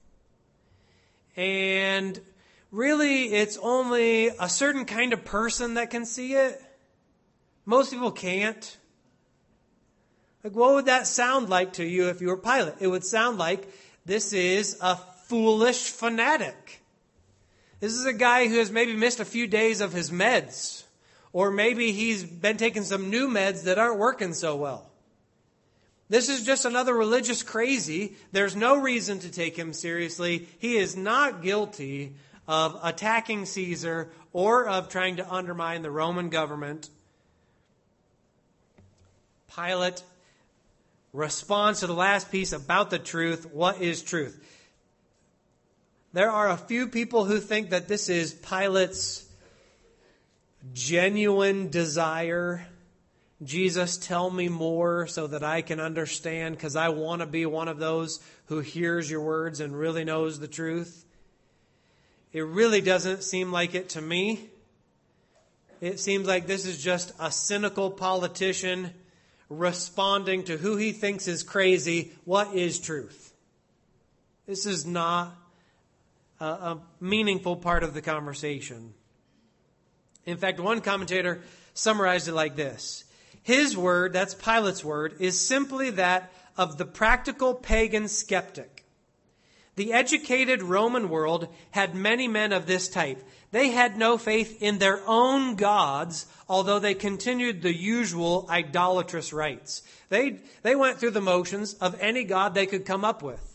And really, it's only a certain kind of person that can see it. Most people can't. Like, what would that sound like to you if you were Pilate? It would sound like, this is a foolish fanatic. This is a guy who has maybe missed a few days of his meds. Or maybe he's been taking some new meds that aren't working so well. This is just another religious crazy. There's no reason to take him seriously. He is not guilty of attacking Caesar or of trying to undermine the Roman government. Pilate responds to the last piece about the truth. What is truth? There are a few people who think that this is Pilate's genuine desire. Jesus, tell me more so that I can understand, because I want to be one of those who hears your words and really knows the truth. It really doesn't seem like it to me. It seems like this is just a cynical politician responding to who he thinks is crazy. What is truth? This is not a meaningful part of the conversation. In fact, one commentator summarized it like this. His word, that's Pilate's word, is simply that of the practical pagan skeptic. The educated Roman world had many men of this type. They had no faith in their own gods, although they continued the usual idolatrous rites. They went through the motions of any god they could come up with.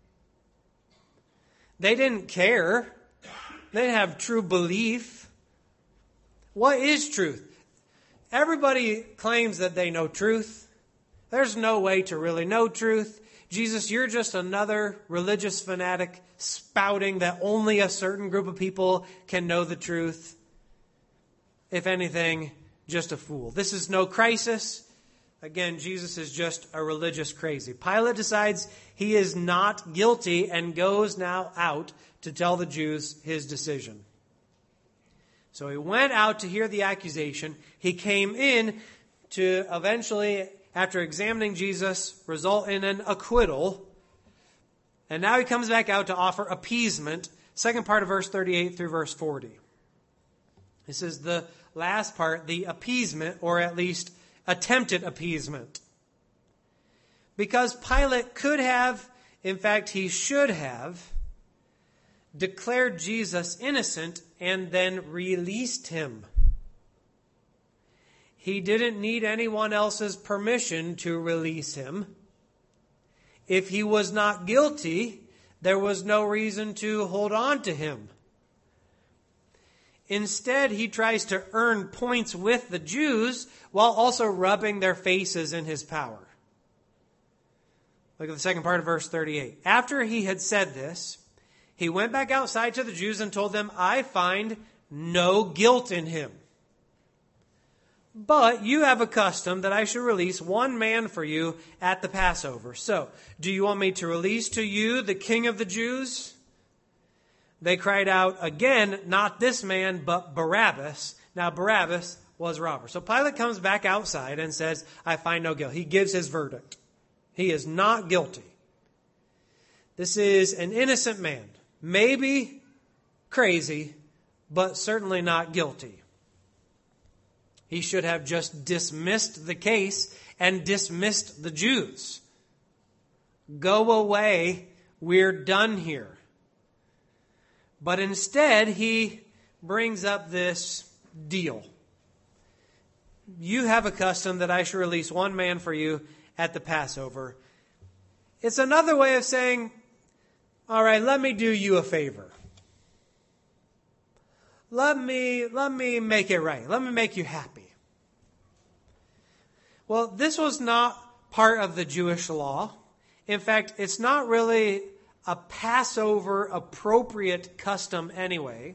They didn't care. They didn't have true belief. What is truth? Everybody claims that they know truth. There's no way to really know truth. Jesus, you're just another religious fanatic spouting that only a certain group of people can know the truth. If anything, just a fool. This is no crisis. Again, Jesus is just a religious crazy. Pilate decides he is not guilty and goes now out to tell the Jews his decision. So he went out to hear the accusation. He came in to eventually, after examining Jesus, result in an acquittal. And now he comes back out to offer appeasement. Second part of verse 38 through verse 40. This is the last part, the appeasement, or at least attempted appeasement. Because Pilate could have, in fact he should have, declared Jesus innocent and then released him. He didn't need anyone else's permission to release him. If he was not guilty, there was no reason to hold on to him. Instead, he tries to earn points with the Jews while also rubbing their faces in his power. Look at the second part of verse 38. After he had said this, he went back outside to the Jews and told them, I find no guilt in him. But you have a custom that I should release one man for you at the Passover. So, do you want me to release to you the King of the Jews? They cried out again, not this man, but Barabbas. Now, Barabbas was a robber. So Pilate comes back outside and says, I find no guilt. He gives his verdict. He is not guilty. This is an innocent man. Maybe crazy, but certainly not guilty. He should have just dismissed the case and dismissed the Jews. Go away, we're done here. But instead, he brings up this deal. You have a custom that I should release one man for you at the Passover. It's another way of saying, all right, let me do you a favor. Let me make it right. Let me make you happy. Well, this was not part of the Jewish law. In fact, it's not really a Passover appropriate custom anyway.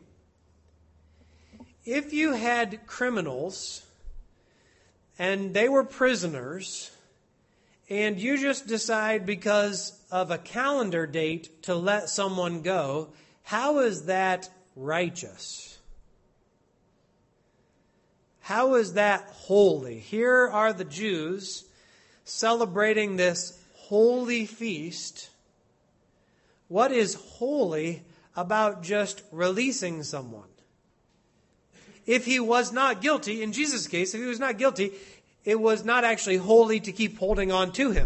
If you had criminals and they were prisoners, and you just decide because of a calendar date to let someone go, how is that righteous? How is that holy? Here are the Jews celebrating this holy feast. What is holy about just releasing someone? If he was not guilty, in Jesus' case, if he was not guilty, it was not actually holy to keep holding on to him.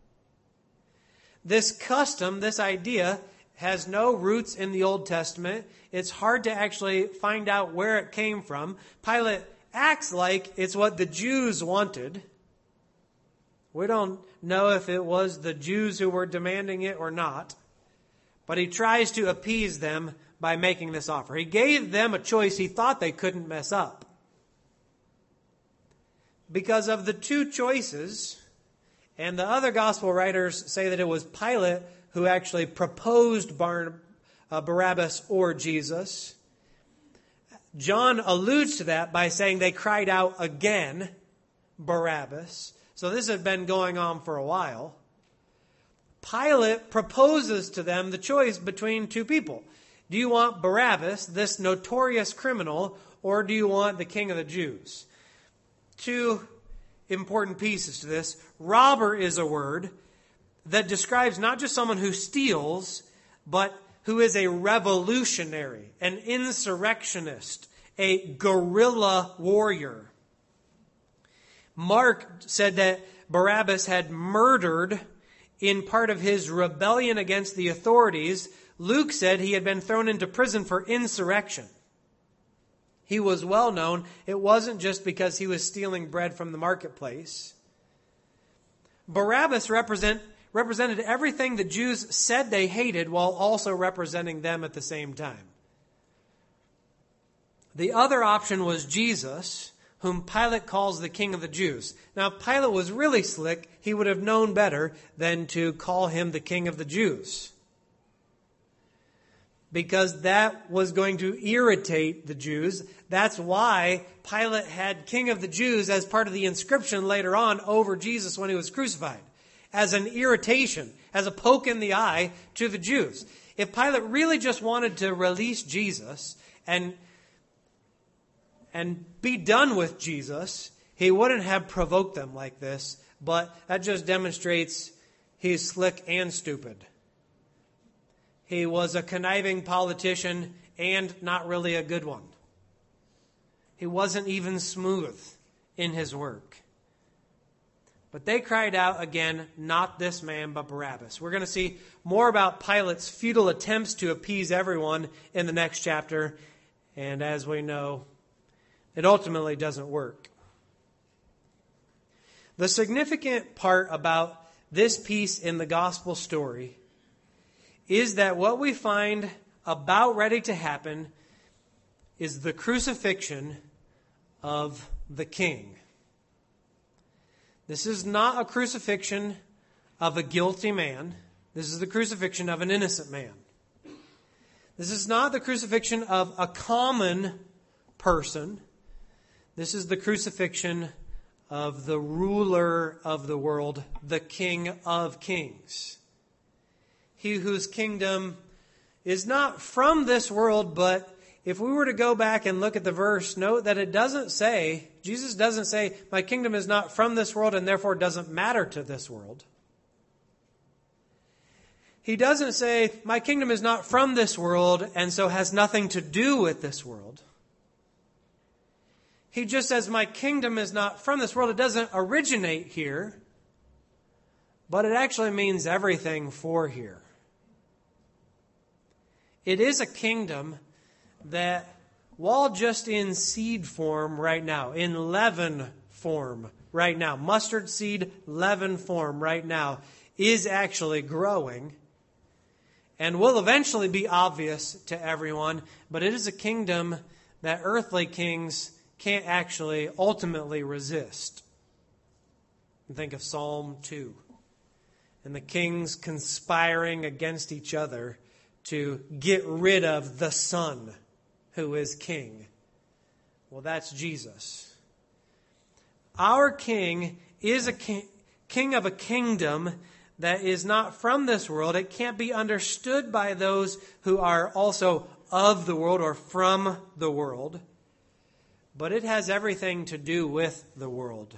This custom, this idea, has no roots in the Old Testament. It's hard to actually find out where it came from. Pilate acts like it's what the Jews wanted. We don't know if it was the Jews who were demanding it or not. But he tries to appease them by making this offer. He gave them a choice he thought they couldn't mess up. Because of the two choices, and the other gospel writers say that it was Pilate who actually proposed Barabbas or Jesus. John alludes to that by saying they cried out again, Barabbas. So this had been going on for a while. Pilate proposes to them the choice between two people. Do you want Barabbas, this notorious criminal, or do you want the King of the Jews? Two important pieces to this. Robber is a word that describes not just someone who steals, but who is a revolutionary, an insurrectionist, a guerrilla warrior. Mark said that Barabbas had murdered in part of his rebellion against the authorities. Luke said he had been thrown into prison for insurrection. He was well known. It wasn't just because he was stealing bread from the marketplace. Barabbas represented everything the Jews said they hated while also representing them at the same time. The other option was Jesus, whom Pilate calls the King of the Jews. Now, Pilate was really slick. He would have known better than to call him the King of the Jews, because that was going to irritate the Jews. That's why Pilate had King of the Jews as part of the inscription later on over Jesus when he was crucified, as an irritation, as a poke in the eye to the Jews. If Pilate really just wanted to release Jesus and be done with Jesus, he wouldn't have provoked them like this, but that just demonstrates he's slick and stupid. He was a conniving politician and not really a good one. He wasn't even smooth in his work. But they cried out again, not this man, but Barabbas. We're going to see more about Pilate's futile attempts to appease everyone in the next chapter. And as we know, it ultimately doesn't work. The significant part about this piece in the gospel story is that what we find about ready to happen is the crucifixion of the king. This is not a crucifixion of a guilty man. This is the crucifixion of an innocent man. This is not the crucifixion of a common person. This is the crucifixion of the ruler of the world, the King of Kings. He whose kingdom is not from this world, but if we were to go back and look at the verse, note that it doesn't say, Jesus doesn't say, my kingdom is not from this world and therefore doesn't matter to this world. He doesn't say, my kingdom is not from this world and so has nothing to do with this world. He just says, my kingdom is not from this world. It doesn't originate here, but it actually means everything for here. It is a kingdom that, while just in seed form right now, in leaven form right now, mustard seed leaven form right now, is actually growing and will eventually be obvious to everyone, but it is a kingdom that earthly kings can't actually ultimately resist. Think of Psalm 2 and the kings conspiring against each other to get rid of the Son who is king. Well, that's Jesus. Our king is a king of a kingdom that is not from this world. It can't be understood by those who are also of the world or from the world. But it has everything to do with the world.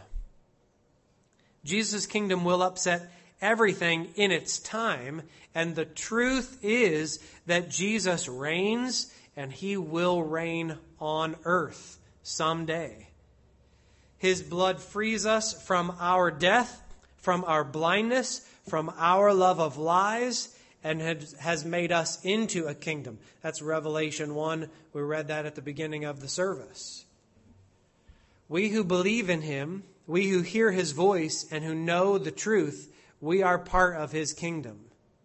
Jesus' kingdom will upset everything in its time. And the truth is that Jesus reigns and he will reign on earth someday. His blood frees us from our death, from our blindness, from our love of lies, and has made us into a kingdom. That's Revelation 1. We read that at the beginning of the service. We who believe in him, we who hear his voice and who know the truth, we are part of his kingdom.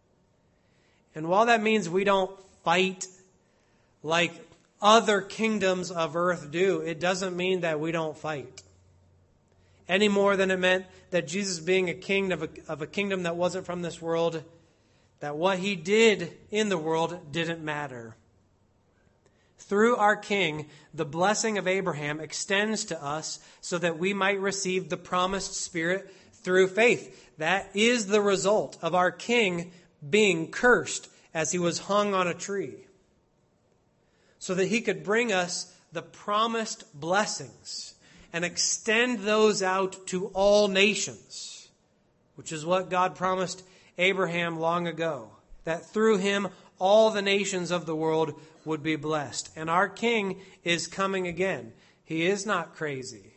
And while that means we don't fight like other kingdoms of earth do, it doesn't mean that we don't fight. Any more than it meant that Jesus being a king of a kingdom that wasn't from this world, that what he did in the world didn't matter. Through our King, the blessing of Abraham extends to us so that we might receive the promised Spirit through faith. That is the result of our King being cursed as he was hung on a tree, so that he could bring us the promised blessings and extend those out to all nations, which is what God promised Abraham long ago, that through him all the nations of the world would be blessed. And our King is coming again. He is not crazy.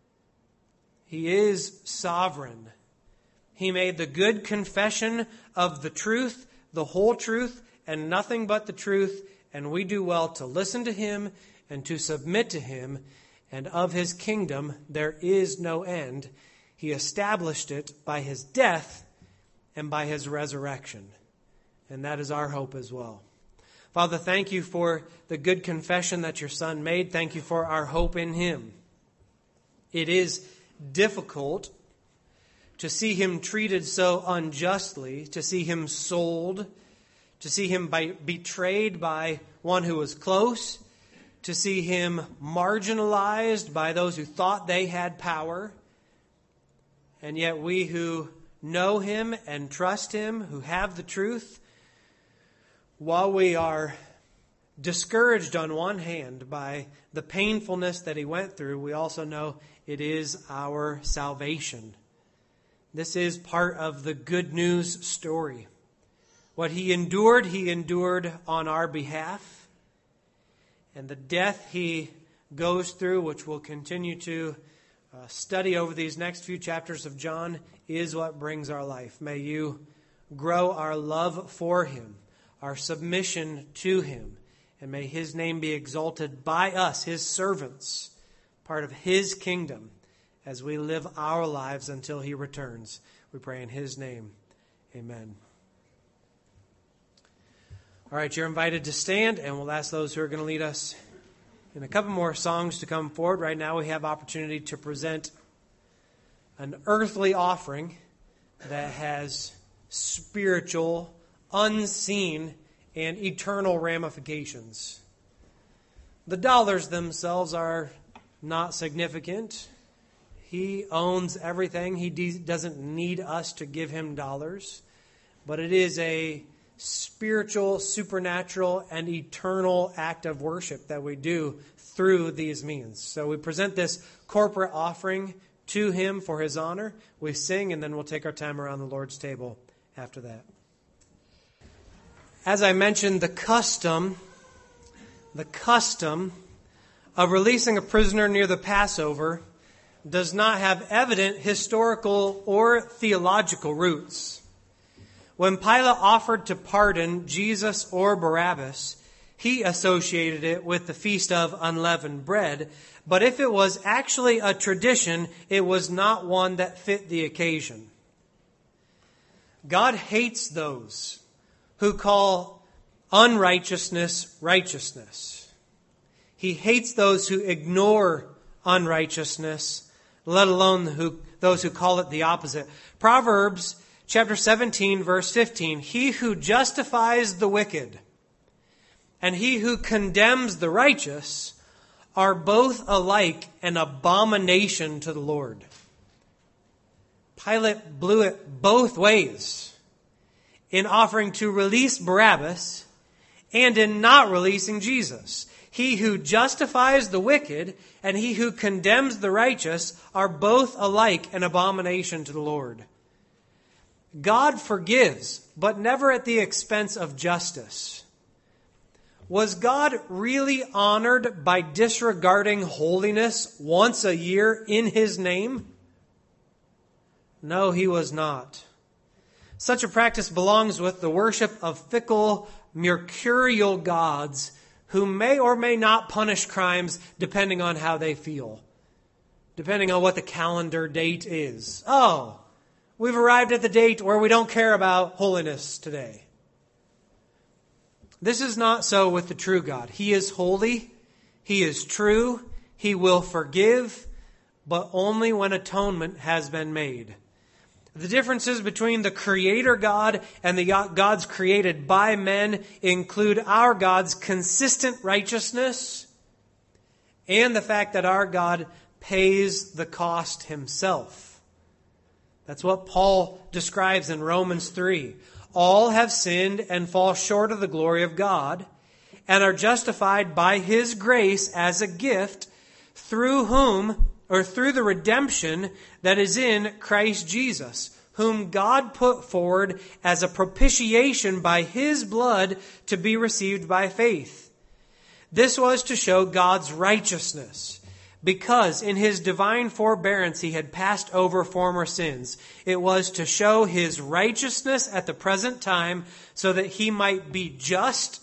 He is sovereign. He made the good confession of the truth, the whole truth, and nothing but the truth. And we do well to listen to him and to submit to him. And of his kingdom there is no end. He established it by his death and by his resurrection. And that is our hope as well. Father, thank you for the good confession that your Son made. Thank you for our hope in him. It is difficult to see him treated so unjustly, to see him sold, to see him betrayed by one who was close, to see him marginalized by those who thought they had power. And yet we who know him and trust him, who have the truth, while we are discouraged on one hand by the painfulness that he went through, we also know it is our salvation. This is part of the good news story. What he endured on our behalf. And the death he goes through, which we'll continue to study over these next few chapters of John is what brings our life. May you grow our love for him, our submission to him, and may his name be exalted by us, his servants, part of his kingdom, as we live our lives until he returns. We pray in his name. Amen. All right, you're invited to stand, and we'll ask those who are going to lead us in a couple more songs to come forward. Right now we have opportunity to present an earthly offering that has spiritual, unseen, and eternal ramifications. The dollars themselves are not significant. He owns everything. He doesn't need us to give him dollars. But it is a spiritual, supernatural, and eternal act of worship that we do through these means. So we present this corporate offering to him for his honor. We sing, and then we'll take our time around the Lord's table after that. As I mentioned, the custom of releasing a prisoner near the Passover does not have evident historical or theological roots. When Pilate offered to pardon Jesus or Barabbas, he associated it with the Feast of Unleavened Bread, but if it was actually a tradition, it was not one that fit the occasion. God hates those who call unrighteousness righteousness. He hates those who ignore unrighteousness, let alone those who call it the opposite. Proverbs chapter 17, verse 15, he who justifies the wicked and he who condemns the righteous are both alike an abomination to the Lord. Pilate blew it both ways in offering to release Barabbas and in not releasing Jesus. He who justifies the wicked and he who condemns the righteous are both alike an abomination to the Lord. God forgives, but never at the expense of justice. Was God really honored by disregarding holiness once a year in his name? No, he was not. Such a practice belongs with the worship of fickle, mercurial gods who may or may not punish crimes depending on how they feel, depending on what the calendar date is. Oh, we've arrived at the date where we don't care about holiness today. This is not so with the true God. He is holy. He is true. He will forgive, but only when atonement has been made. The differences between the Creator God and the gods created by men include our God's consistent righteousness and the fact that our God pays the cost himself. That's what Paul describes in Romans 3. All have sinned and fall short of the glory of God and are justified by his grace as a gift through the redemption that is in Christ Jesus, whom God put forward as a propitiation by his blood to be received by faith. This was to show God's righteousness, because in his divine forbearance he had passed over former sins. It was to show his righteousness at the present time so that he might be just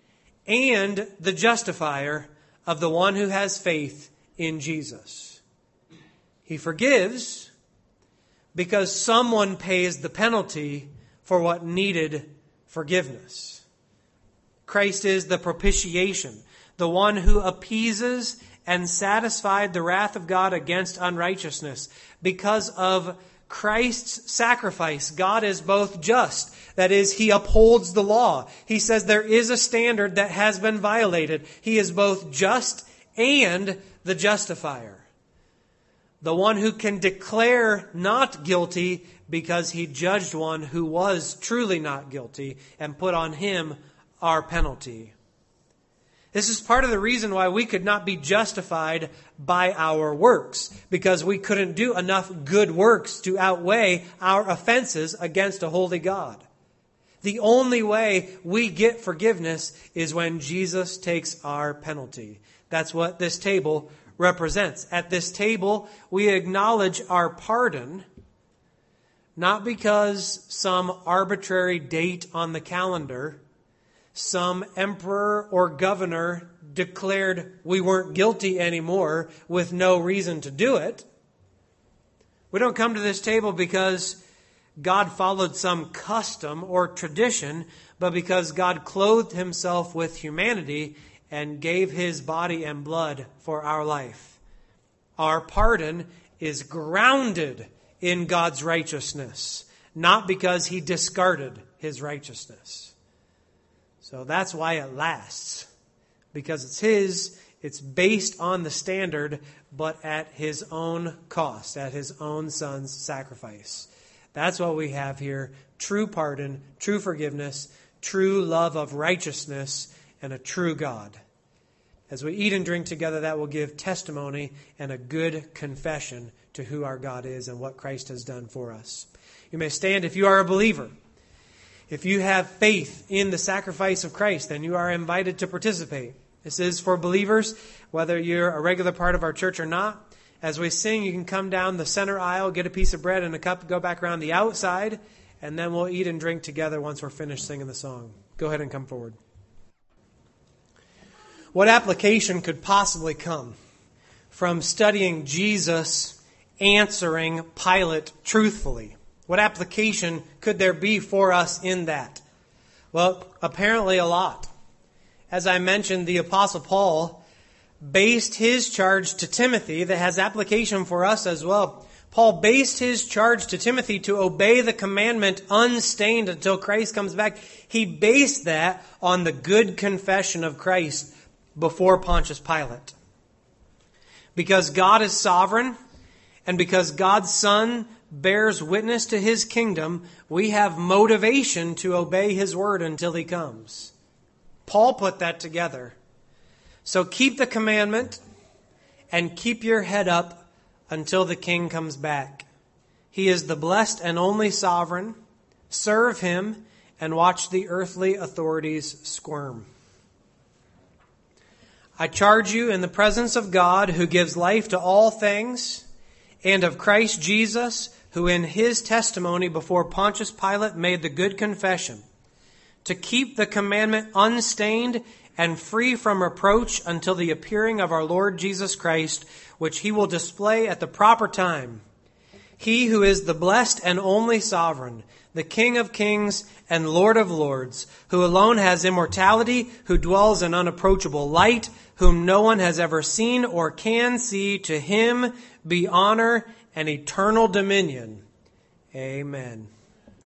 and the justifier of the one who has faith in Jesus. He forgives because someone pays the penalty for what needed forgiveness. Christ is the propitiation, the one who appeases and satisfied the wrath of God against unrighteousness. Because of Christ's sacrifice, God is both just. That is, he upholds the law. He says there is a standard that has been violated. He is both just and the justifier. The one who can declare not guilty because he judged one who was truly not guilty and put on him our penalty. This is part of the reason why we could not be justified by our works, because we couldn't do enough good works to outweigh our offenses against a holy God. The only way we get forgiveness is when Jesus takes our penalty. That's what this table represents. At this table, we acknowledge our pardon, not because some arbitrary date on the calendar, some emperor or governor declared we weren't guilty anymore with no reason to do it. We don't come to this table because God followed some custom or tradition, but because God clothed himself with humanity and gave his body and blood for our life. Our pardon is grounded in God's righteousness, not because he discarded his righteousness. So that's why it lasts. Because it's his, it's based on the standard, but at his own cost, at his own son's sacrifice. That's what we have here. True pardon, true forgiveness, true love of righteousness, and a true God. As we eat and drink together, that will give testimony and a good confession to who our God is and what Christ has done for us. You may stand if you are a believer. If you have faith in the sacrifice of Christ, then you are invited to participate. This is for believers, whether you're a regular part of our church or not. As we sing, you can come down the center aisle, get a piece of bread and a cup, go back around the outside, and then we'll eat and drink together once we're finished singing the song. Go ahead and come forward. What application could possibly come from studying Jesus answering Pilate truthfully? What application could there be for us in that? Well, apparently a lot. As I mentioned, the Apostle Paul based his charge to Timothy that has application for us as well. Paul based his charge to Timothy to obey the commandment unstained until Christ comes back. He based that on the good confession of Christ before Pontius Pilate. Because God is sovereign and because God's Son bears witness to his kingdom, we have motivation to obey his word until he comes. Paul put that together. So keep the commandment and keep your head up until the King comes back. He is the blessed and only sovereign. Serve him and watch the earthly authorities squirm. I charge you in the presence of God, who gives life to all things, and of Christ Jesus, who in his testimony before Pontius Pilate made the good confession, to keep the commandment unstained and free from reproach until the appearing of our Lord Jesus Christ, which he will display at the proper time. He who is the blessed and only sovereign, the King of kings and Lord of lords, who alone has immortality, who dwells in unapproachable light, whom no one has ever seen or can see, to him be honor and eternal dominion. Amen.